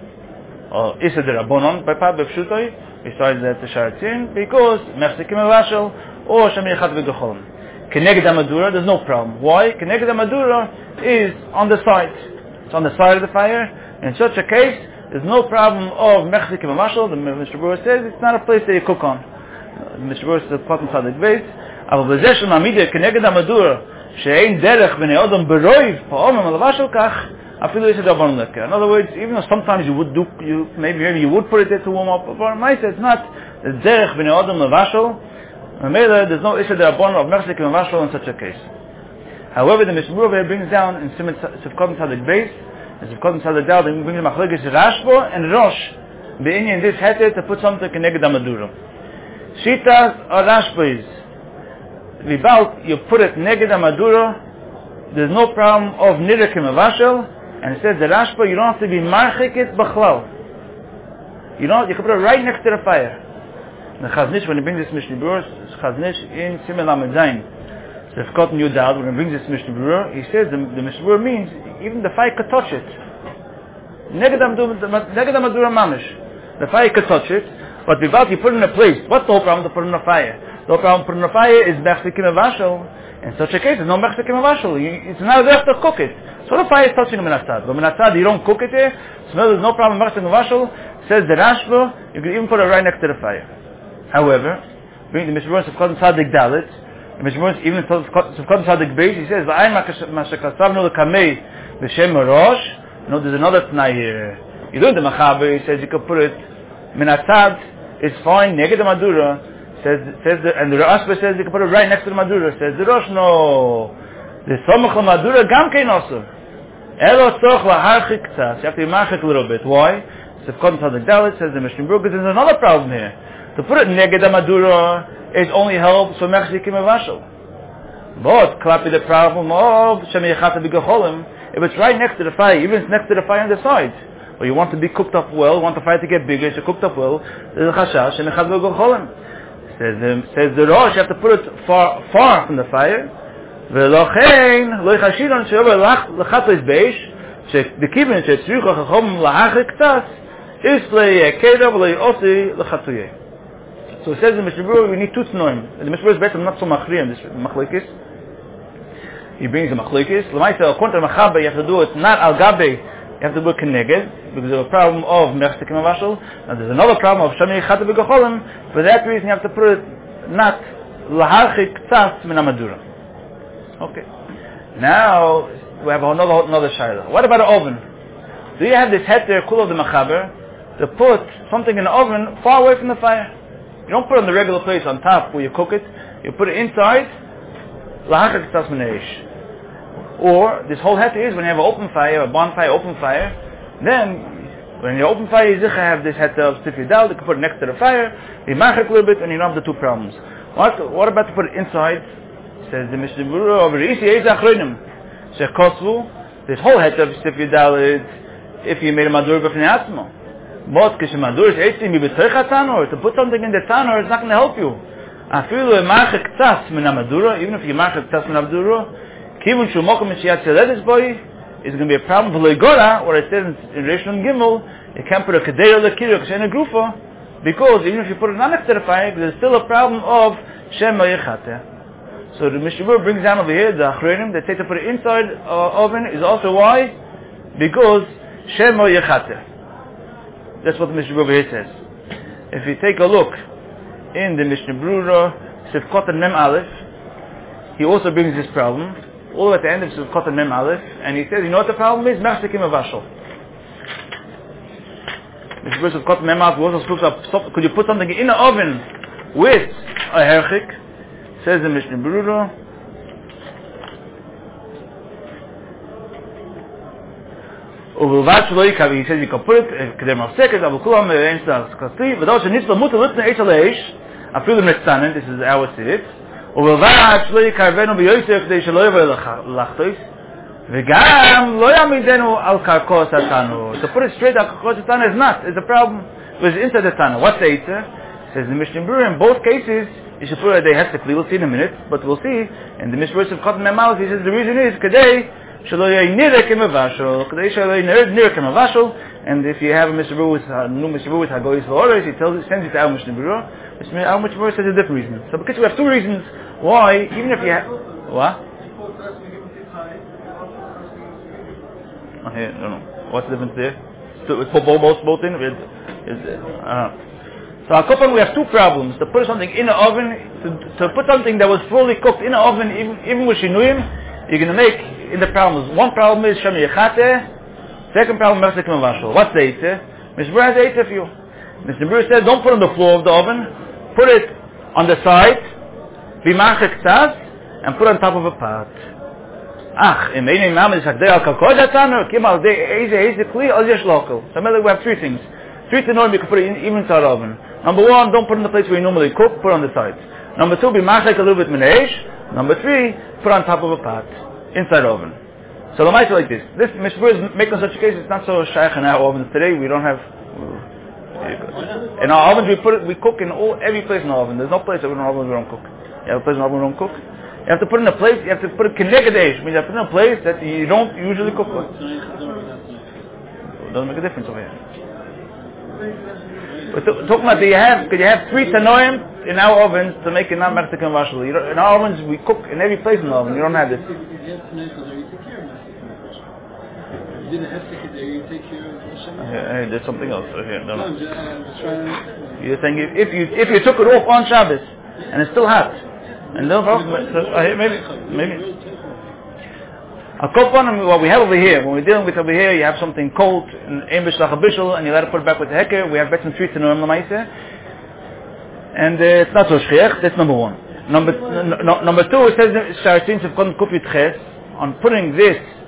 or isa de rabbonon, by part b'pshutoi, besides that the Sharatzin, because mechzikim mavashal, or shemei yechata b'gecholim. Keneged Amadura, there's no problem. Why? Keneged Amadura is on the side. It's on the side of the fire. In such a case, there's no problem of Mechzik and Mashal. The Mister Bura says it's not a place that you cook on. Mister Bura says, Cotton Sadik Beis. Aber Bezeshel Mamideh Keneged Amadura, She'ein Derech B'nei Odom Beroiv, Pa'omem Alavashal Kach, Afilu Yisad Avon Leker. In other words, even though sometimes you would do, you, maybe, maybe you would put it there to warm up, but Maisa, it's not the Derech B'nei Odom Alavashal. There's no issue that Rabban of Mechzik and Mavashal in such a case. However, the Mishnah Berurah brings down in Sivkot Tzadik Beis, in Sivkot Tzadik Dal, he brings Machlekes Rashbo and Rosh, being in this heter to put something keneged Amadura. Shitas or Rashbo is, Vibalt, you put it neged Amadura, there's no problem of Nirek and Mavashal, and it says the Rashbo, you don't have to be Marchikit B'chlal. You don't, you can put it right next to the fire. The Chazon Ish, when he brings this Mishnah Berurah, Chazon Ish in Siman Lamed Zayin, so it's called New Dad, when he brings this Mishnah Berurah, he says the, the Mishnah Berurah means even the fire could touch it. Neged Amadura Mamish. The fire could touch it, but without you put it in a place, what's the whole problem to put it in a fire? The whole problem to put it in a fire is Mechzikim Avashal. In such a case, there's no Mechzikim Avashal. It's not enough to cook it. So the fire is touching a Minatzad. But Minatzad, you don't cook it there, so there's no problem with Mechzikim Avashal. Says the Rashba, you can even put it right next to the fire. However, bring the Mishnah Berurah of Kotan Tzadik Dalet, the Mishnah Berurah even of Kotan Tzadik Beis, he says, "V'ayin mashakasavnu lekamei b'shem Rosh." No, there's another t'nai here. You do the Machaber. He says you can put it minatzad. It's fine. Neged Madura says says the, and the Rashba says you can put it right next to the Madura. Says the Rosh, no. The Somach Madura gam kein osur. Elo tzorch laharchik tzas. You have to be marchik a little bit. Why? Sefkot Tzadik Dalet says the Mishnah Berurah, because there's another problem here. To put it neged Madura, it only helps for mechzikim mevashel. But klapi the problem of shem yechata b'gecholim, if it's right next to the fire, even if it's next to the fire on the side, or you want to be cooked up well, you want the fire to get bigger, so cooked up well, there's a chashash shem yechata b'gecholim. Says the says the Rosh, you have to put it far far from the fire. Velochein lo ychashidon she'over lachat le'zbeish she'dekivin she'tzricha chachom lahachik tzas is le'yekeda v'le'yosi l'chatuyeh. So it says in Mishnah Berurah we need two tnoim. The Mishnah Berurah is better not so machriya in this machlekes. He brings the machlekes. L'maisa according to Machabe you have to do it not al gabe. You have to do it keneged because of a problem of mechzikim avashel. And there's another problem of shami chata b'gecholim. For that reason you have to put it not laharchik tzas min hamadura. Okay. Now we have another another shayla. What about an oven? Do you have this heter kul of the Machaber to put something in the oven far away from the fire? You don't put it in the regular place on top where you cook it. You put it inside. Lahachak tzas mineish. Or this whole heter is when you have an open fire, a bonfire, open fire. Then when you open fire, you have this heter of stify dal. You can put it next to the fire. You machak a little bit, and you don't have the two problems. What? What about to put it inside? Says the Mishnah Berurah over Isi Eiz Achronim Shekosvu. This whole heter of stify dal is if you made a madur b'fnei atzmo. But kishe madur is eitzim b'tzorich tanor. To put something in the tanor is not going to help you. Afilu emachek tzas min hamadura. Even if you machek tzas min hamadura, kivun shu mokum mishiyat zeledis boy is going to be a problem for leigora. Where it says in Rishon Gimel, you can't put a kadeir lekirah k'shein a grufa, because even if you put it not next to the fire, there's still a problem of shem yechateh. So the Mishnah Berurah brings down over here the achronim that say to put it inside uh, oven is also why, because shem yechateh. That's what the Mishnah Berurah here says. If you take a look in the Mishnah Berurah, Sivkot and Mem Aleph, he also brings this problem, all at the end of Sivkot and Mem Aleph, and he says, you know what the problem is? Mechzikim avashel. Mishnah Berurah Sivkot and Mem Aleph also speaks up, could you put something in the oven with a herchik? Says the Mishnah Berurah, he says you can put it, k'der mafseket, avu kulam me'ein stas kasti, v'dol shenitzla muta lutna eish aleish, afilu metztanen, this is our sit, uvilvat shlo yikarvenu b'yosef, k'dei shlo yivay lachtois, v'gam lo yamidenu al karkos hatanu. To put it straight al karkos hatanu is not, it's a problem, it's inside the tanu. What's the eitzah? Says the Mishnah Berurah, in both cases, you should put it, they have to we'll see in a minute, but we'll see, in the Mishnah Berurah of Chotam Memalos, he says the reason is, k'dei shelo yinirek imavashel, k'dei shelo yinirek imavashel, and if you have a Mishnah Berurah with a new Mishnah Berurah with Hagoyis V'Oros, he tells, sends it to our Mishnah Berurah. Our Mishnah Berurah says a different reason. So because we have two reasons why, even if you have, what? Okay, I don't know. What's the difference there? So it's for both, both in? Is, uh, so our couple, we have two problems. To put something in the oven, to, to put something that was fully cooked in the oven, even, even with shinuyim, you're going to make in the problems. One problem is shem yechateh. Second problem, mechzikim avashel. What's the eitzah? Mishnah Berurah has the eitzah for you. Mishnah Berurah says, don't put it on the floor of the oven. Put it on the side. Be machek tzas, and put it on top of a pot. Ach, im einay mam is hakdei al kalkod hatanu, kim al dei eize eize kli al yesh lokal. So we have three things. Three to know you can put it in, even inside the oven. Number one, don't put it in the place where you normally cook, put it on the side. Number two, be machek a little bit mineish. Number three, put it on top of a pot, inside the oven. So the mice like this. This Mishnah Berurah is making such a case. It's not so shaykh in our ovens today. We don't have. In our ovens, we put it. We cook in all every place in the oven. There's no place that we don't oven we don't cook. You have a place in the oven we don't cook. You have to put it in a place. You have to put it connected. I mean, you have to put it in a place that you don't usually cook with. It doesn't make a difference over here. We're t- talking about, do you have, could you have three tanoim in our ovens to make it not mechzikim avashel? In our ovens, we cook in every place in the oven. You don't have this. You didn't have to get there, you take care of the Hey, there's something else. Okay, no, no. no. I'm just, I'm just trying to... You're saying if, if you if you took it off on Shabbos and it's still hot, and no problem, uh, maybe maybe. A kopon, what we have over here, when we're dealing with over here, you have something cold in English like a bishul, and you let it put it back with the hecker. We have better than three to know and uh, it's not so shchiach. That's number one. Number n- n- number two, it says Sharatin Sefkon Kufit Ches on putting this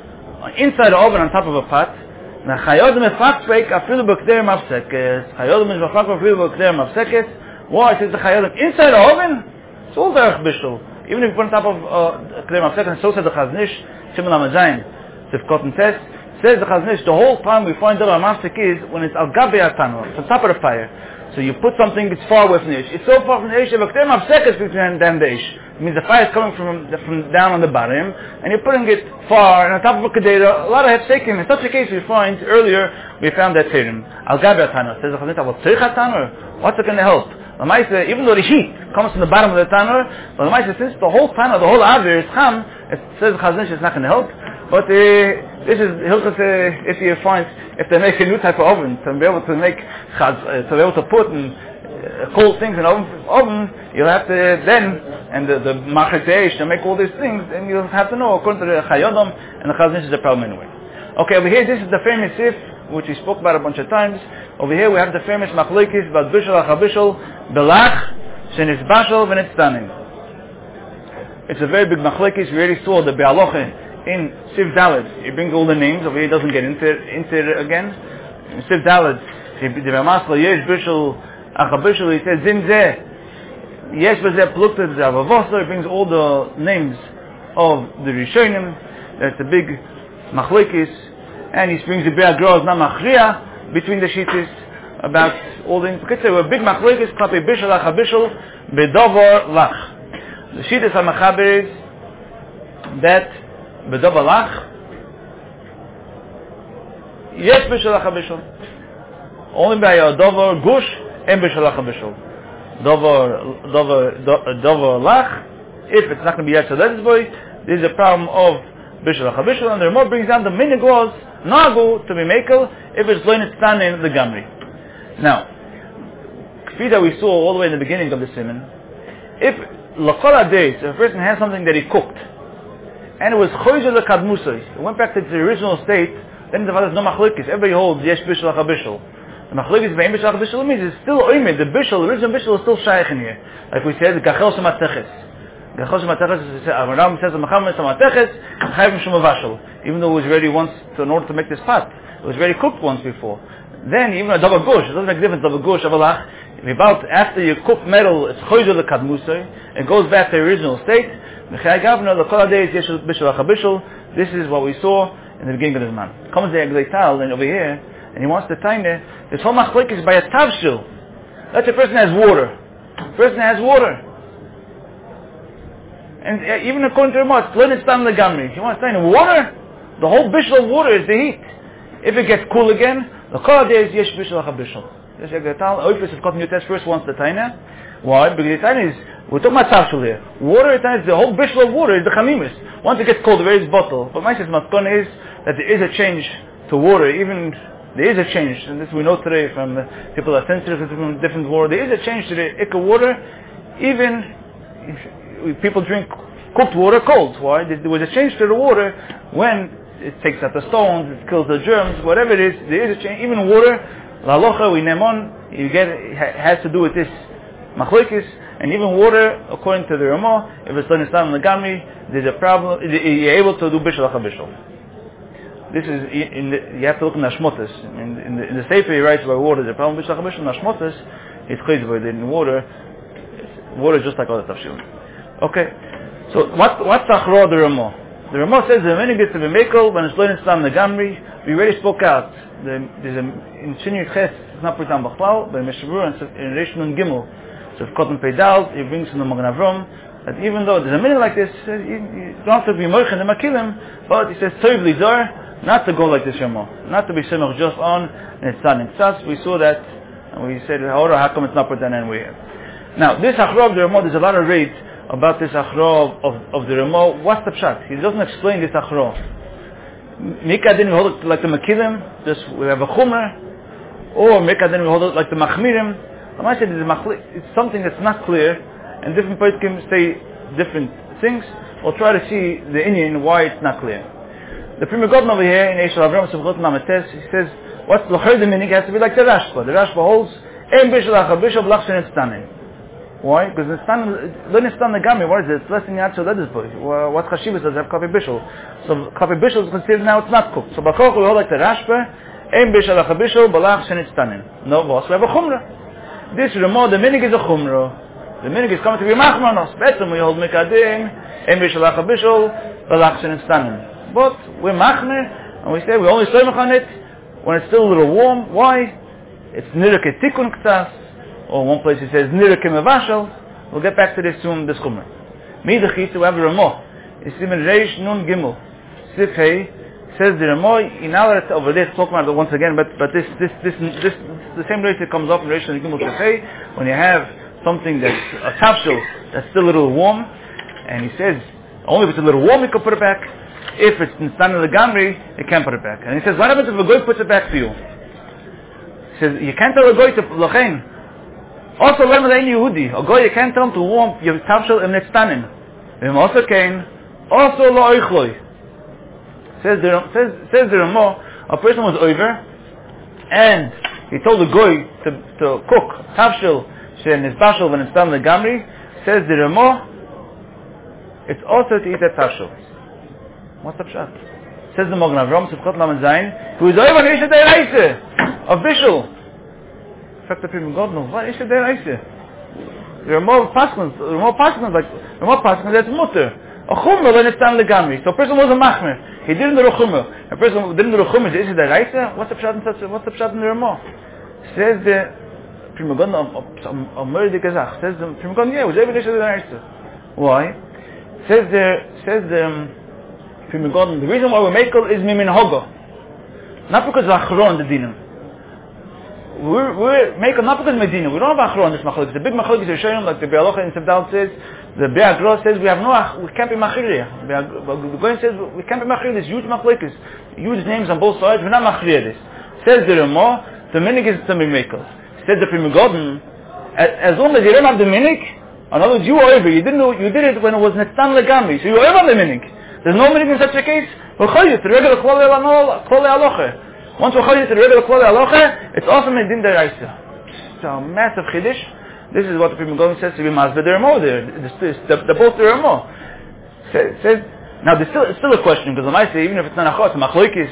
inside the oven on top of a pot. Na chayodim mefakfek afilu b'kder mafsekes. Chayodim is mefakfek afilu b'kder mafsekes. Why? It says the chayodim inside the oven. It's all derech bishul. Even if you put on top of kder uh, mafsekes, and so says the Chaznish, Shimon Amazayin, Sifkot and Tes, says the Chaznish, the whole time we find that our mafsek is when it's al gabi atano, it's on top of the fire. So you put something, it's far away from the ish. It's so far from the ish, if a kder mafsekes between them and the ish. It means the fire is coming from from down on the bottom, and you're putting it far, and on top of a kedera, a lot of hefsekim. In such a case, we find, earlier, we found that terim. Al-Gabi Tanur. Says the Chaznish, well, tzrich Tanur? What's it going to help? The Maisa, even though the heat comes from the bottom of the Tanur, but the Maisa, since the whole Tanur, the whole Avir is Cham, it says the Chaznish, it's not going to help. But uh, this is, Hilchas, uh, if you find, if they make a new type of oven, to be able to make, chaz, uh, to be able to put and cold things in oven, oven, you'll have to then, and the, the macheteish to make all these things, and you'll have to know according to the Chayodom, and the Chaznish is a problem anyway. Okay, over here, this is the famous Sif, which we spoke about a bunch of times. Over here we have the famous Machlokes, about Bishul HaChabishul, Belach, Shenis Bashal, V'nitztanim. It's a very big Machlokes. We already saw the Be'aloche in Sif Daled. He brings all the names, over here he doesn't get into, into it again. In Sif Daled, the Be'amasla, Yesh Bishul, HaChabishul, he says, Zin Zeh, Yesh Bezeh Plukta Zavavosla, he brings all the names of the Rishonim. That's a big Machlokes, and he brings the Be'er Groz Namachriya between the Shittis about all the things. They were big Machlokes, Klape Bishul HaChabishul, Bedovar Lach. The Shittis HaMachaber is that Bedovar Lach, Yes Bishul HaChabishul, only by a Dovar Gush and Bishul HaChabishul. Dovar, Dovar, Dovar Lach, if it's not going to be Yetzer Letzboy, there's a problem of Bishul HaChabishul, and the Ramah brings down the minig was Nagu to be Mekel if it's Loin Tztanin the Gamri. Now, Kfida we saw all the way in the beginning of the Siman, if L'Kol Days, if a person has something that he cooked, and it was Choyzer L'Kadmusay, it went back to its original state, then the father's no Machlokes, everybody holds Yesh Bishul HaChabishul. The Machlokes Ve'im Bishul HaChabishul means it's still Oimid, the Bishul, the original Bishul is still Shaykh in here. Like we said, Gachel Shemateches. Gachel Shemateches, Avraham says, Mechamel Shemateches, Chayv Shemavashal. Even though it was ready once, to, in order to make this pot, it was already cooked once before. Then, even a Davar Gush, it doesn't make a difference, Davar Gush, Avalach, about after you cook metal, it's Choyzer L'Kadmusay, it goes back to the original state. Mechai Gavna, the Kol HaDei is Bishul HaChabishul. This is what we saw in the beginning of this man. Comes the Egleital, and over here, and he wants to time there, this whole Machlokes is by a Tavshil. That's a person has water. A person has water. And uh, even according to Ramah, it's Loin Tztanin Legamri. He wants to time water, the whole Bishul of water is the heat. If it gets cool again, the Kol HaDei is Yesh Bishul HaChabishul. This Egleital, Oipus is called New Test first wants to time. Why? Because the time is, we're talking about Tavshil here. Water, the, the whole Bishul of water is the Chamimis. Once it gets cold, there is bottle. But my Matkon is that there is a change to water, even there is a change, and this we know today from uh, people that are sensitive to different, different water. There is a change to the Ikka water, even if people drink cooked water cold. Why? There was a change to the water when it takes out the stones, it kills the germs, whatever it is. There is a change. Even water, la locha, we nemon, you get it has to do with this machlokes, and even water, according to the Ramah, if it's Loin Tztanin Legamri, there's a problem. You're able to do Bishul HaChabishul. This is, in the, you have to look in the Hashmotas. In, in, the, in the Sefer he writes about water, the problem with Bishul HaChabishul in the Hashmotas, it's crazy, but in water, water is just like other Tafshil. Okay, so what, what's the Achra of the Ramah? The Ramah says the minute gets to be Mekel, when it's Loin Tztanin Legamri, we already spoke out. The, there's a, in Shinui Ches, it's not put down Bachlal, but in Meshavur, in Reish Nun Gimel, so if Kotten Peidal, he brings from the Magen Avram, that even though there's a minute like this, you, you don't have to be Moich in the Makilim, but he says, Toiv Lidor, not to go like this Ramah, not to be Simach just on Nitzan Nitzas. We saw that, and we said, how come it's not put down anywhere? Now, this Achra of the Ramah, there's a lot of read about this Achra of, of, of the Ramah. What's the pshat? He doesn't explain this Achra. Mika didn't hold it like the Makilim, just we have a Chumer, or Mika didn't hold it like the Machmirim. I said it's something that's not clear, and different people can say different things. We'll try to see the Indian why it's not clear. The Prima Godin over here in Eish Avram Sivchot Namates, he says, what's the L'chayr the meaning? It has to be like the Rashba. The Rashba holds, Ein Bishul HaChabishul B'lach Shein Tztanin. Why? Because it's not the gami. What is it? It's less than Yatzel Ledis boy. What Chashivas does have Kafi Bishul? So Kafi Bishul is considered now it's not cooked. So Bakoch we hold like the Rashba, Ein Bishal Acha Bishul, Balach Shenit Stanin. No, boss, we have a Chumrah. This Ramah, the minig is a Chumrah. The minig is coming to be Machmanos. Better we hold Mikadin, Ein Bishal Acha Bishul, Balach Shenit Stanin. But we're Machmer, and we say we only say on it when it's still a little warm. Why? It's Nirke Tikkun Ktas. Or one place it says Nirke Mevashal. We'll get back to this soon, this Chumrah. Midachit, we have a Ramah. It's in Reish Nun Gimel. Sifhei says the Ramah, in our over this talk about it once again, but but this this this this the same rate that comes up in Reish Nun Gimel Sifhei, when you have something that's a tafshil that's still a little warm, and he says only if it's a little warm you can put it back. If it's in stand of the gamri, you can't put it back. And he says, what happens if a goy puts it back for you? He says, you can't tell a goy to lachain. Also, learn with any Yehudi. A goy, you can't tell him to warm your tafshil in netztanim. Him also came. Also lo oichloi. Says the says says the Ramah, a person was over, and he told the goy to to cook tafshil shen is bashil when it's done the gamri. Says the Ramah, it's also to eat that tafshil. What's the pshat? Says the Magen Avraham Sivchot Lamed Zayin, who is over on Isha Deiraisa of bishul. In fact, the people God knows what Isha Deiraisa. There are more paskins, there are more paskins like there are more paskins that's mutter. A chumrah when it's done legamri. So a person was a machmer. He didn't do a chumrah. A person who didn't do a chumrah is Isha Deiraisa. What's the pshat in such? What's the pshat in the Ramah? Says the Prima God of Murdi Gazach. Says the Prima God, yeah, it was over Isha Deiraisa. Why? Says the says the the reason why we make it is mimin hoga, not because of achron the dinim. We're we make it not because of medina. We don't have achron this machlok. The big machlok is showing like the Be'alocha in Sevdal says. The Be'agro says we have no. We can't be machriya. The Goyen says we can't be machriya. This huge machlokes, huge names on both sides. We're not machriya this. Says the Ramah, the minig is to be makel. Says the Prima Godin, as long as you don't have the minig, in other words, you were over. You didn't know. You did it when it was netztan legami. So you were over on the minig. There's no meaning in such a case. We're chayyit to the regular klali aloche. Once we're chayyit to the regular klali aloche, it's also made din deraisa. So massive chiddush. This is what the Prima Godin says to be masbed dermo there. They're both dermo. Says now there's still it's still a question because the might say even if it's not a chot, it's machlokes.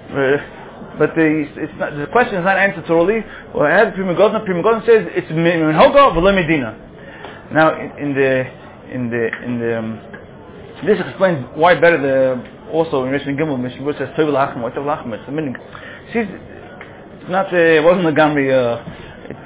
But the it's not the question is not answered thoroughly. Well, I had Prima Godin. Prima Godin says it's min hoga v'lo medina. Now in, in the in the in the um, this explains why better the also in Rishon Gimel Mishnah says Tov Lachma, what Tov Lachma? It's a meaning. See, it's not. Uh, it wasn't a gamri. Uh, it's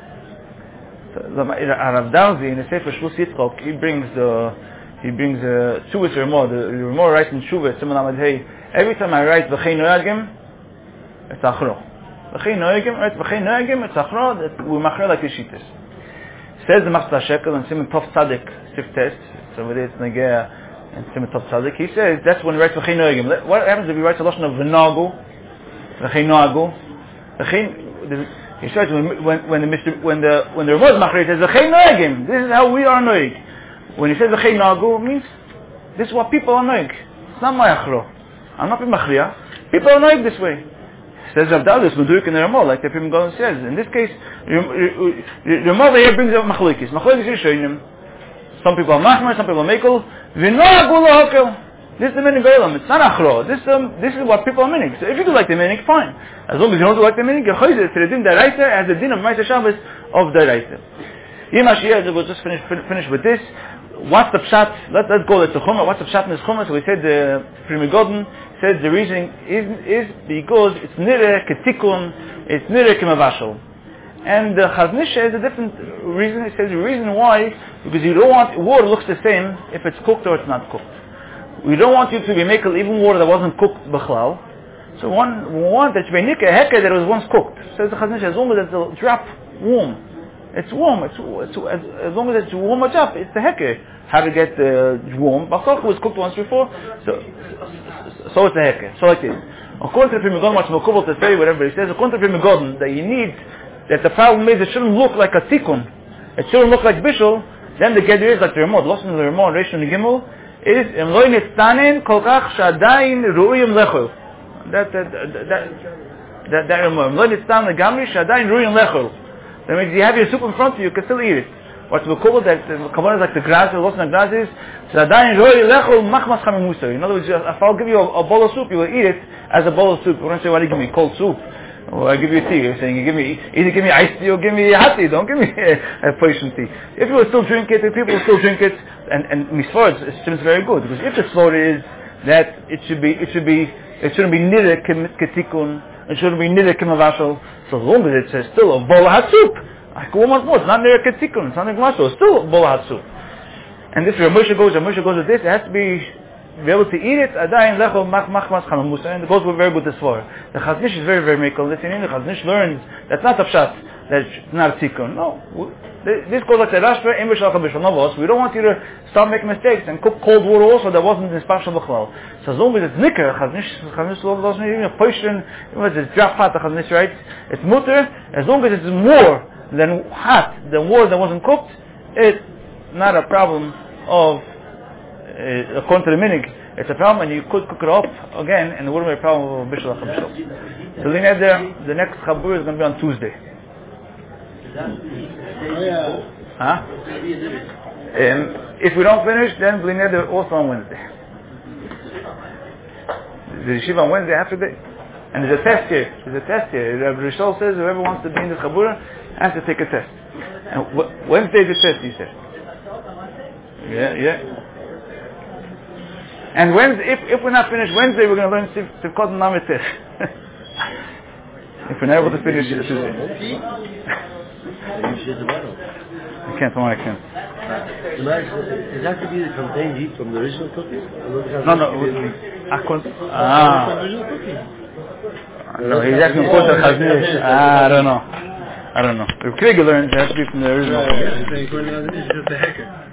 uh, Rav Dawzi in the Sefer Shvus Yitzchok. He brings the he brings uh, Shuvas Ramah. The Ramah writes in Shuvas Simon Amad Hey. Every time I write V'chei Noagim, it's Achro. V'chei Noagim, right? V'chei Noagim, it's Achro. We machre like Yishitis. Says the Machzah Shekel and Simon Tov Tzadik Sif Test. So with it, it's Negea. And Simon Tov Tzadik, he says that's when he writes V'chei Noagim. What happens if he writes a lashon of V'nagu, V'chei Noagu? He says when when when the Mister when the when the Ramah Machri says V'chei Noagim, this is how we are noig. When he says V'chei Noagu, it means this is what people are noig. It's not my achro. I'm not Machriya. People are noig this way. Says Abdallah, Medurik in the Ramah, like the Prima Godin says. In this case, Ramah here brings up Machlokes. Machlokes is showing him. Some people are machmer, some people are mekel. V'noagu lohakel. This is the minig olam. It's not achro. This um, this is what people are minig. So if you do like the minig, fine. As long as you don't do like the minig, you're chayzer to the din daraita as the din of Ma'aser Shabbos of daraita. Yimashiyah, we'll just finish finish with this. What's the pshat? Let, let's go to the chumrah. What's the pshat in this chumrah? So we said the Prima Godin says the reason is is because it's nire ketikun, it's nire kemavashal. And the Chaznisha is a different reason. It says the reason why, because you don't want, water looks the same if it's cooked or it's not cooked. We don't want you to be making even water that wasn't cooked b'chlal. So one, we want that you be nika heke that was once cooked. Says the Chaznisha, as long as it's a drop warm. It's warm, it's, it's as, as long as it's warm a drop, it's the heke. How to get uh, warm. B'chol was cooked once before, so, so it's a heke. So like this. According to Prima Godin, what's Mekubal to say, whatever he says, according to Prima Godin, that you need that the problem is it shouldn't look like a tikkun, it shouldn't look like bishul. Then the geder is like the Ramah, lost in the Ramah, Reish and Gimel, is im loy nitztanin kol kach shadayin ru'yim lechol. That that that that that Ramah, im loy nitztanin legamri shadayin ru'yim lechol. That means you have your soup in front of you, you can still eat it. what's the call that the kavanah is like the grass, the lost in the grass is. So adayin roi lechol machmas chamimusa. In other words, if I'll give you a, a bowl of soup, you will eat it as a bowl of soup. You don't say, why do you give me cold soup? Or I give you tea. You're saying, you give me, either give me iced tea or give me hot tea. Don't give me a, a Persian tea. If you will still drink it, if people will still drink it, and, and misfar, it seems very good. Because if the slaughter is that it should be, it should be, it shouldn't be nidek ketikun, it shouldn't be nidek kemavashal, so as long as it says still a bowl of hot soup, I go one more, it's not nidek ketikun, it's not nidek mashal, it's still a bowl of hot soup. And if Rav Moshe goes, Rav Moshe goes with this, it has to be, be able to eat it, adayin lecho mach machmas chamamusa, and it goes with very good this for. The Chaznish is very, very mekel. Listen, the Chaznish learns, that's not a pshat, that's not a tikkun. No. This goes like the Rashba, English Alcha B'Shalom. We don't want you to start making mistakes and cook cold water also that wasn't in Spashal B'Chlal. So as long as it's nicker, Chaznish, Chaznish doesn't even a poison, it's drop hot, the Chaznish, right? It's mutter, as long as it's more than hot, than more that wasn't cooked, it's not a problem of Uh, according to the minig, it's a problem, and you could cook it up again, and it wouldn't be a problem of Bishul HaChabishol. So the, the next Chabur is going to be on Tuesday. Oh, yeah. Huh? And if we don't finish, then Bli Neder also on Wednesday. The yeshiva on Wednesday after that. And there's a test here. There's a test here. Rabbi Rishol says whoever wants to be in the Chabur has to take a test. And w- Wednesday is the test, he said. Yeah, yeah. And Wednesday, if, if we're not finished Wednesday, we're going to learn Sivkot and Lameter. If we're not able to finish it Tuesday. I can't, tomorrow I can't. Does that to be the contained heat from the original cooking? No, no. I couldn't. Ah. No, he's asking for the Chaznish. Ah, I don't know. I don't know. If Krieger learns, it has to be from the original. Right, yeah.